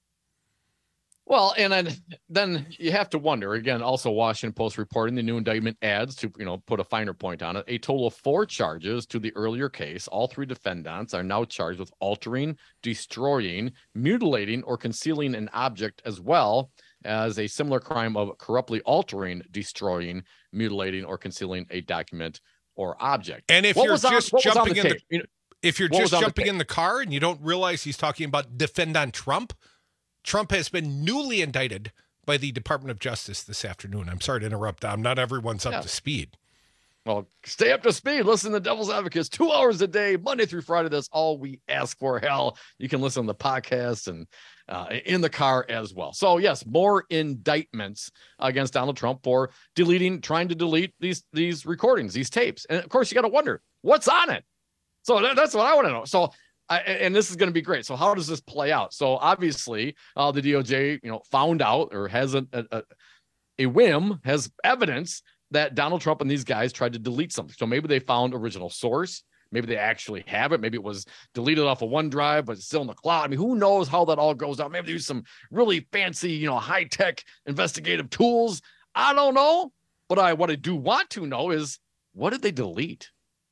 Well, and then, then you have to wonder, again, also Washington Post reporting the new indictment adds, to, you know, put a finer point on it, a total of four charges to the earlier case. All three defendants are now charged with altering, destroying, mutilating, or concealing an object as well as a similar crime of corruptly altering, destroying, mutilating, or concealing a document or object. And if what you're just on, jumping the in the, you know, if you're just jumping the in the car and you don't realize he's talking about defend on Trump, Trump has been newly indicted by the Department of Justice this afternoon. I'm sorry to interrupt, Dom. Not everyone's up yeah. to speed. Well, stay up to speed. Listen to Devil's Advocates two hours a day, Monday through Friday. That's all we ask for. Hell, you can listen to the podcast and uh, in the car as well. So, yes, more indictments against Donald Trump for deleting, trying to delete these these recordings, these tapes. And, of course, you got to wonder, what's on it? So that, that's what I want to know. So, I, and this is going to be great. So how does this play out? So, obviously, uh, the D O J, you know, found out or has a, a, a whim, has evidence that Donald Trump and these guys tried to delete something. So maybe they found original source. Maybe they actually have it. Maybe it was deleted off of OneDrive, but it's still in the cloud. I mean, who knows how that all goes out? Maybe they use some really fancy, you know, high-tech investigative tools. I don't know. But I what I do want to know is, what did they delete?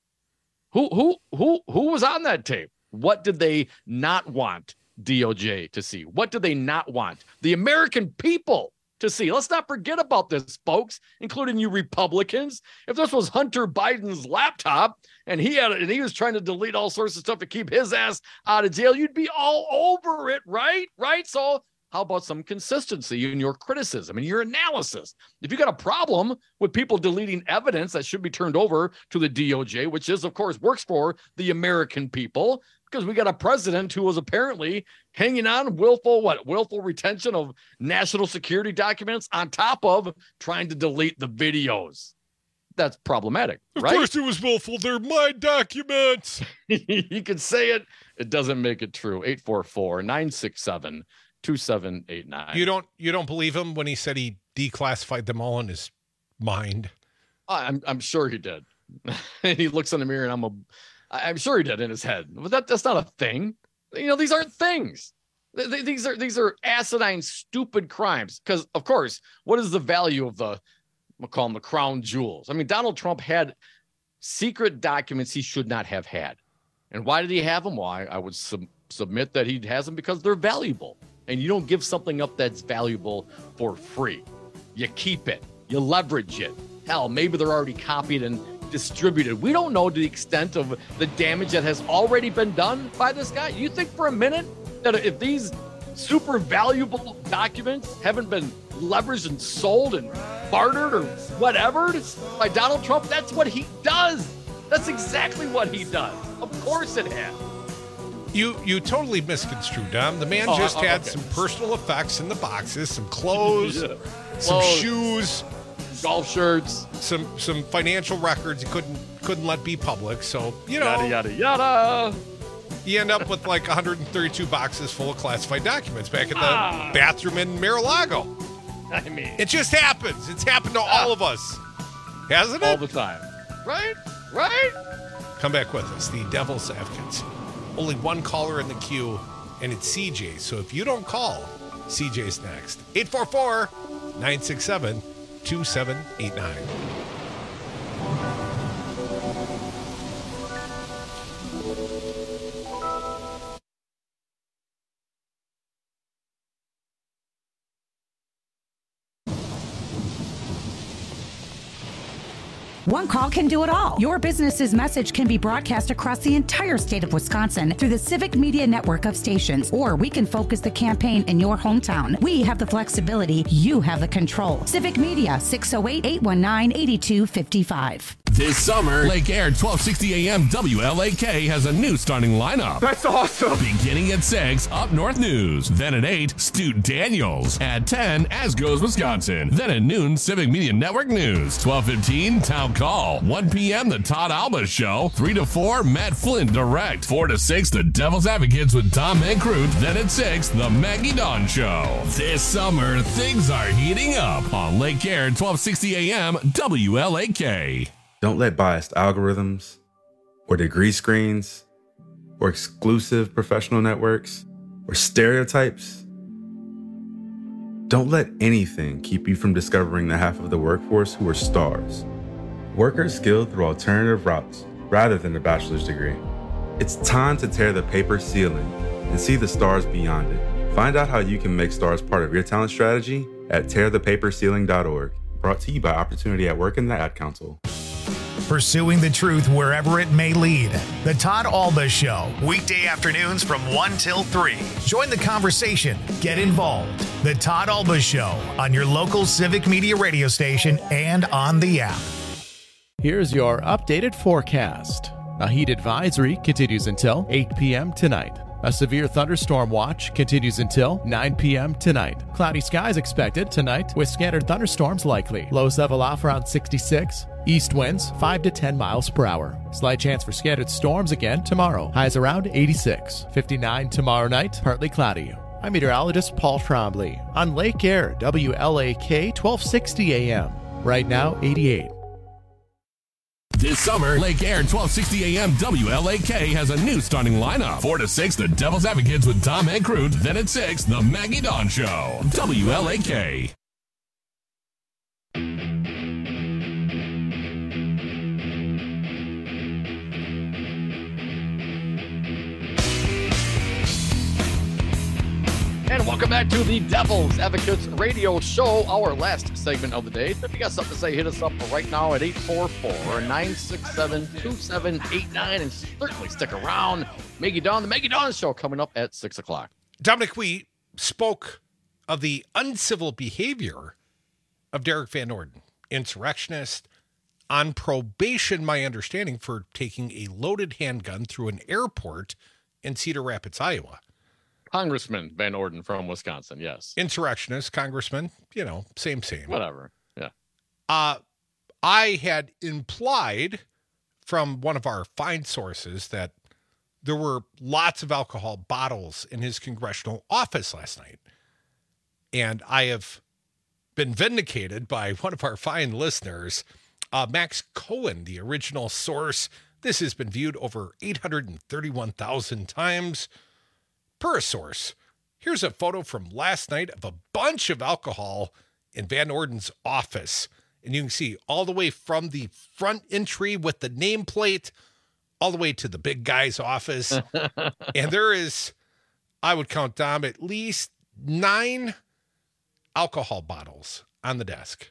Who who who who was on that tape? What did they not want D O J to see? What did they not want the American people to see? Let's not forget about this, folks, including you Republicans. If this was Hunter Biden's laptop and he had and he was trying to delete all sorts of stuff to keep his ass out of jail, you'd be all over it, right? Right? So how about some consistency in your criticism and your analysis? If you got a problem with people deleting evidence that should be turned over to the D O J, which is, of course, works for the American people, because we got a president who was apparently hanging on willful, what, willful retention of national security documents on top of trying to delete the videos. That's problematic, right? Of course it was willful. They're my documents. You can say it. It doesn't make it true. eight four four, nine six seven, two seven eight nine. You don't, you don't believe him when he said he declassified them all in his mind? I'm, I'm sure he did. He looks in the mirror and I'm a, I'm sure he did in his head, but that, that's not a thing. You know, these aren't things. These are these are asinine, stupid crimes. Because, of course, what is the value of the, we'll call them the crown jewels? I mean, Donald Trump had secret documents he should not have had. And why did he have them? Why? I would sub- submit that he has them because they're valuable. And you don't give something up that's valuable for free. You keep it. You leverage it. Hell, maybe they're already copied and distributed. We don't know to the extent of the damage that has already been done by this guy. You think for a minute that if these super valuable documents haven't been leveraged and sold and bartered or whatever by Donald Trump, that's what he does. That's exactly what he does. Of course it has. You you totally misconstrued, Dom. The man Oh, just oh, had okay. some personal effects in the boxes, some clothes, Yeah. some Clothes. shoes, golf shirts, some some financial records he couldn't couldn't let be public. So, you know, Yada, yada, yada. You end up with like one hundred thirty-two boxes full of classified documents back at the Ah. bathroom in Mar-a-Lago. I mean, It just happens. It's happened to all of us. Hasn't it? all the time. Right? Right? Come back with us, the Devil's Advocates. Only one caller in the queue, and it's C J. So if you don't call, C J's next. eight four four, nine six seven, two seven eight nine. One call can do it all. Your business's message can be broadcast across the entire state of Wisconsin through the Civic Media network of stations, or we can focus the campaign in your hometown. We have the flexibility. You have the control. Civic Media, six oh eight, eight one nine, eight two five five. This summer, Lake Air twelve sixty A M W L A K has a new starting lineup. That's awesome. Beginning at six, Up North News. Then at eight, Stu Daniels. At ten, As Goes Wisconsin. Then at noon, Civic Media Network News. twelve fifteen, Town Call. one p.m., The Todd Alba Show. three to four, Matt Flynn Direct. four to six, The Devil's Advocates with Tom Mancroot. Then at six, The Maggie Dawn Show. This summer, things are heating up on Lake Air twelve sixty A M W L A K. Don't let biased algorithms or degree screens or exclusive professional networks or stereotypes. Don't let anything keep you from discovering the half of the workforce who are stars. Workers skilled through alternative routes rather than a bachelor's degree. It's time to tear the paper ceiling and see the stars beyond it. Find out how you can make stars part of your talent strategy at tear the paper ceiling dot org. Brought to you by Opportunity at Work and the Ad Council. Pursuing the truth wherever it may lead. The Todd Alba Show, weekday afternoons from one till three. Join the conversation. Get involved. The Todd Alba Show on your local Civic Media radio station and on the app. Here's your updated forecast. A heat advisory continues until eight p.m. tonight. A severe thunderstorm watch continues until nine p.m. tonight. Cloudy skies expected tonight with scattered thunderstorms likely. Lows level off around sixty-six. East winds five to ten miles per hour. Slight chance for scattered storms again tomorrow. Highs around eighty-six. fifty-nine tomorrow night, partly cloudy. I'm meteorologist Paul Trombley on Lake Air, W L A K twelve sixty A M. Right now, eighty-eight. This summer, Lake Air twelve sixty A M W L A K has a new starting lineup. four to six, the Devil's Advocates with Tom Ankroot. Then at six, the Maggie Dawn Show. W L A K. And welcome back to the Devil's Advocates Radio Show, our last segment of the day. If you got something to say, hit us up right now at eight four four, nine six seven, two seven eight nine, and certainly stick around. Maggie Dawn, the Maggie Dawn Show coming up at six o'clock. Dominic, we spoke of the uncivil behavior of Derek Van Orden, insurrectionist, on probation, my understanding, for taking a loaded handgun through an airport in Cedar Rapids, Iowa. Congressman Van Orden from Wisconsin, yes. Insurrectionist, congressman, you know, same, same. Whatever, yeah. Uh, I had implied from one of our fine sources that there were lots of alcohol bottles in his congressional office last night. And I have been vindicated by one of our fine listeners, uh, Max Cohen, the original source. This has been viewed over eight hundred thirty-one thousand times. Per source, here's a photo from last night of a bunch of alcohol in Van Orden's office. And you can see all the way from the front entry with the nameplate all the way to the big guy's office. And there is, I would count, Dom, at least nine alcohol bottles on the desk.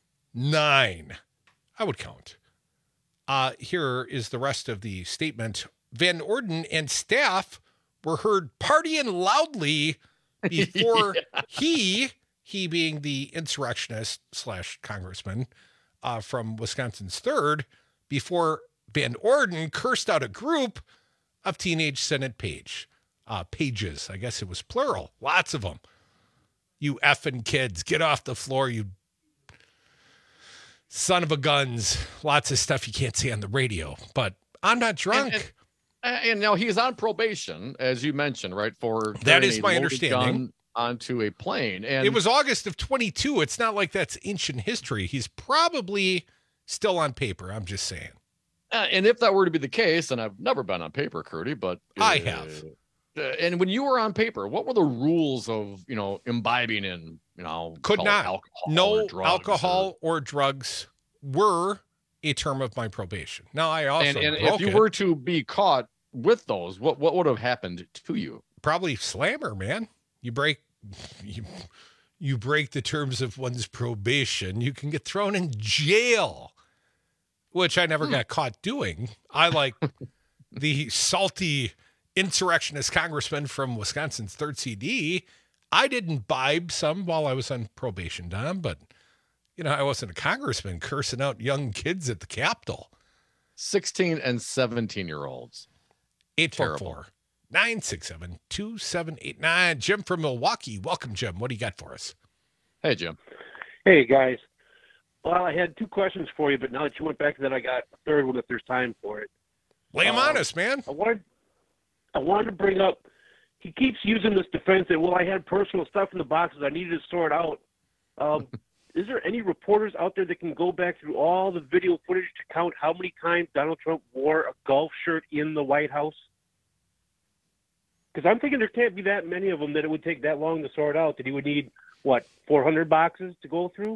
Nine, I would count. Uh, here is the rest of the statement. Van Orden and staff were heard partying loudly before yeah. he, he being the insurrectionist slash congressman uh, from Wisconsin's third, before Van Orden cursed out a group of teenage Senate page, uh, pages. I guess it was plural. Lots of them. You effing kids, get off the floor, you son of a guns. Lots of stuff you can't say on the radio, but I'm not drunk. And, and- And now he's on probation, as you mentioned, right? For that is my understanding. Onto a plane, and it was August of twenty-two. It's not like that's ancient history. He's probably still on paper. I'm just saying. Uh, and if that were to be the case, and I've never been on paper, Curdy, but uh, I have. Uh, and when you were on paper, what were the rules of you know imbibing in you know could not alcohol no or alcohol or, or drugs were a term of my probation. Now I also and, and broke if you it. were to be caught with those, what what would have happened to you? Probably slammer, man. You break you you break the terms of one's probation, you can get thrown in jail, which I never hmm. got caught doing. I like the salty insurrectionist congressman from Wisconsin's third C D. I did imbibe some while I was on probation, Dom, but you know, I wasn't a congressman cursing out young kids at the Capitol. sixteen and seventeen year olds. eight four four, nine six seven, two seven eight nine. Jim from Milwaukee. Welcome, Jim. What do you got for us? Hey, Jim. Hey, guys. Well, I had two questions for you, but now that you went back to that, I got a third one if there's time for it. Lay them uh, on us, man. I wanted, I wanted to bring up, he keeps using this defense that, well, I had personal stuff in the boxes I needed to sort out. Um, is there any reporters out there that can go back through all the video footage to count how many times Donald Trump wore a golf shirt in the White House? Because I'm thinking there can't be that many of them that it would take that long to sort out, that he would need, what, four hundred boxes to go through?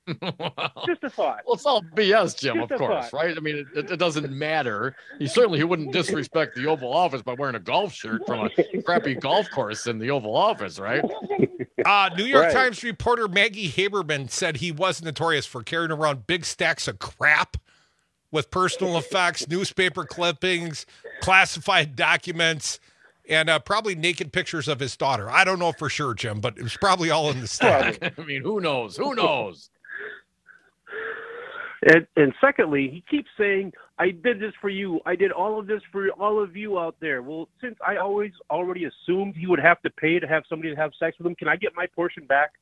Just a thought. Well, it's all B S, Jim, Just of a course, thought. right? I mean, it, it doesn't matter. He certainly he wouldn't disrespect the Oval Office by wearing a golf shirt from a crappy golf course in the Oval Office, right? Uh, New York Right. Times reporter Maggie Haberman said he was notorious for carrying around big stacks of crap with personal effects, newspaper clippings, classified documents, and uh, probably naked pictures of his daughter. I don't know for sure, Jim, but it was probably all in the stack. I mean, who knows? Who knows? And, and secondly, he keeps saying, I did this for you. I did all of this for all of you out there. Well, since I always already assumed he would have to pay to have somebody to have sex with him, can I get my portion back?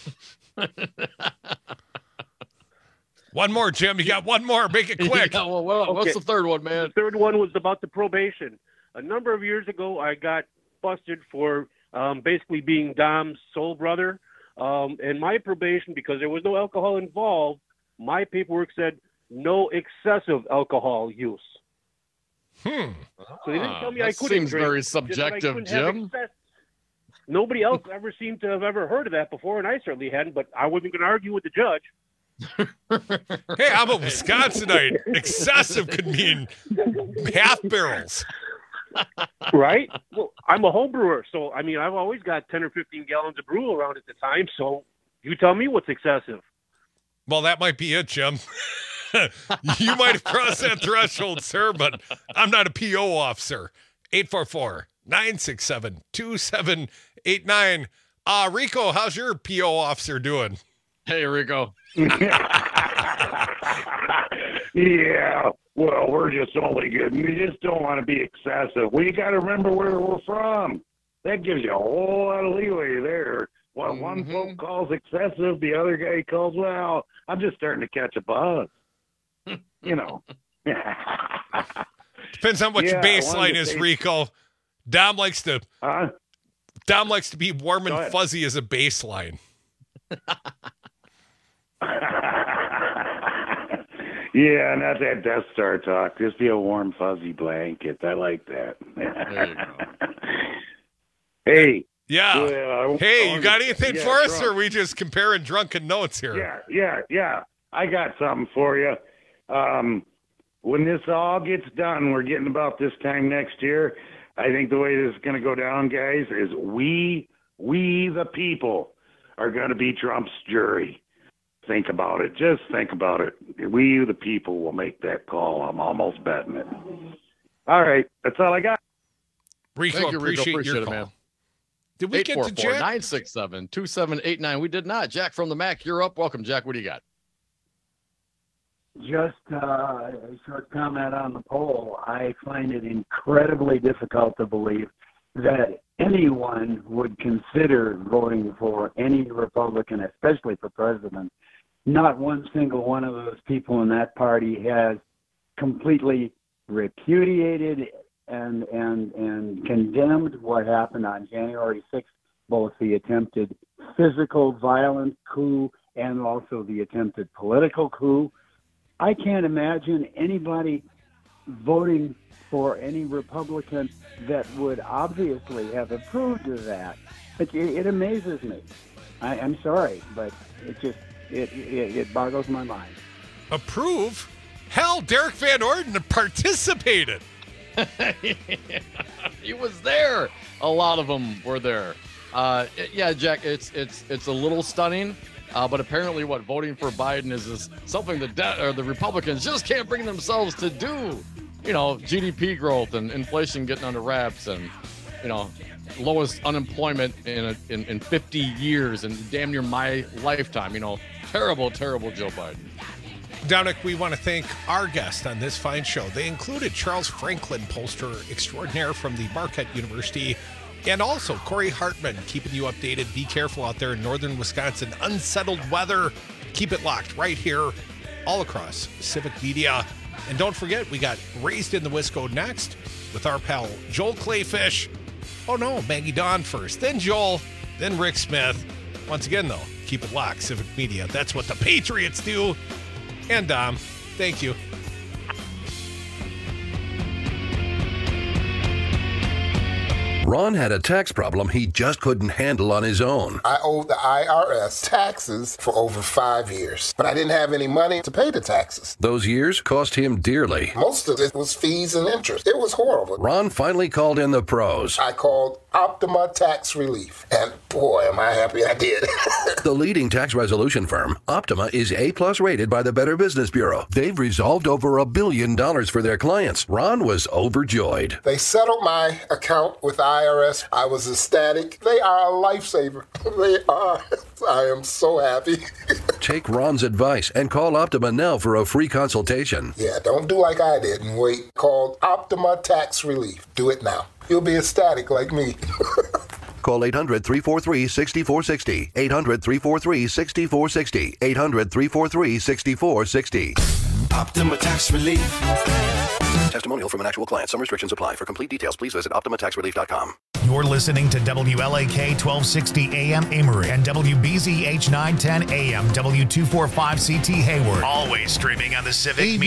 One more, Jim. You got one more. Make it quick. Yeah, well, well, what's Okay. the third one, man? The third one was about the probation. A number of years ago, I got busted for um, basically being Dom's soul brother. Um, and my probation, because there was no alcohol involved, my paperwork said no excessive alcohol use. Hmm. So they didn't tell me that I couldn't seems drink, very just that I subjective, couldn't have Jim. excess. Nobody else ever seemed to have ever heard of that before, and I certainly hadn't, but I wasn't going to argue with the judge. Hey, I'm a Wisconsinite. Excessive could mean half barrels. Right? Well, I'm a home brewer, so, I mean, I've always got ten or fifteen gallons of brew around at the time, so you tell me what's excessive. Well, that might be it, Jim. You might have crossed that threshold, sir, but I'm not a P O officer. eight four four, nine six seven, two seven eight nine. Uh, Rico, how's your P O officer doing? Hey, Rico. Yeah, well, we're just only good. We just don't want to be excessive. We got to remember where we're from. That gives you a whole lot of leeway there. What Mm-hmm. one folk calls excessive, the other guy calls, well, I'm just starting to catch a buzz. You know. Depends on what Yeah, your I baseline wanted to is, say- Rico. Dom likes to Huh? Dom likes to be warm Go and ahead. fuzzy as a baseline. Yeah, not that Death Star talk. Just be a warm, fuzzy blanket. I like that. There you go. Hey. Yeah. well, I- Hey, I you got wanted- anything yeah, for us, Trump. or are we just comparing drunken notes here? Yeah, yeah, yeah. I got something for you. Um, when this all gets done, we're getting about this time next year. I think the way this is going to go down, guys, is we, we the people, are going to be Trump's jury. Think about it. Just think about it. We, the people, will make that call. I'm almost betting it. All right, that's all I got. Rico, Thank you, Rico. appreciate, Appreciate your it, call. man. Did we eight get four to four, Jack? nine six seven, two seven eight nine. We did not. Jack from the Mac, you're up. Welcome, Jack. What do you got? Just uh, a short comment on the poll. I find it incredibly difficult to believe that anyone would consider voting for any Republican, especially for president. Not one single one of those people in that party has completely repudiated and and and condemned what happened on January sixth, both the attempted physical violent coup and also the attempted political coup. I can't imagine anybody voting for any Republican that would obviously have approved of that. It, it, it amazes me. I, I'm sorry, but it just it, it it boggles my mind. Approve? Hell, Derek Van Orden participated. He was there. A lot of them were there. Uh, yeah, Jack, it's it's it's a little stunning. Uh, but apparently, what voting for Biden is, is something the de- or the Republicans just can't bring themselves to do. You know, G D P growth and inflation getting under wraps, and you know, lowest unemployment in a, in, in fifty years, and damn near my lifetime. You know, terrible, terrible Joe Biden. Dominic, we want to thank our guest on this fine show. They included Charles Franklin, pollster extraordinaire from the Marquette University, and also Corey Hartman, keeping you updated. Be careful out there in northern Wisconsin. Unsettled weather. Keep it locked right here, all across Civic Media. And don't forget, we got Raised in the Wisco next with our pal Joel Clayfish. Oh no, Maggie Dawn first, then Joel, then Rick Smith. Once again, though, keep it locked, Civic Media. That's what the Patriots do. And Dom, thank you. Ron had a tax problem he just couldn't handle on his own. I owed the I R S taxes for over five years, but I didn't have any money to pay the taxes. Those years cost him dearly. Most of it was fees and interest. It was horrible. Ron finally called in the pros. I called Optima Tax Relief, and boy, am I happy I did. The leading tax resolution firm, Optima, is A-plus rated by the Better Business Bureau. They've resolved over a billion dollars for their clients. Ron was overjoyed. They settled my account with I R S. I was ecstatic. They are a lifesaver. They are. I am so happy. Take Ron's advice and call Optima now for a free consultation. Yeah, don't do like I did and wait. Call Optima Tax Relief. Do it now. You'll be ecstatic like me. Call eight hundred, three four three, six four six zero. eight hundred, three four three, six four six zero. eight hundred, three four three, six four six zero. Optima Tax Relief. Testimonial from an actual client. Some restrictions apply. For complete details, please visit optima tax relief dot com. You're listening to W L A K twelve sixty A M Amory and W B Z H nine ten A M W two forty-five C T Hayward. Always streaming on the Civic Media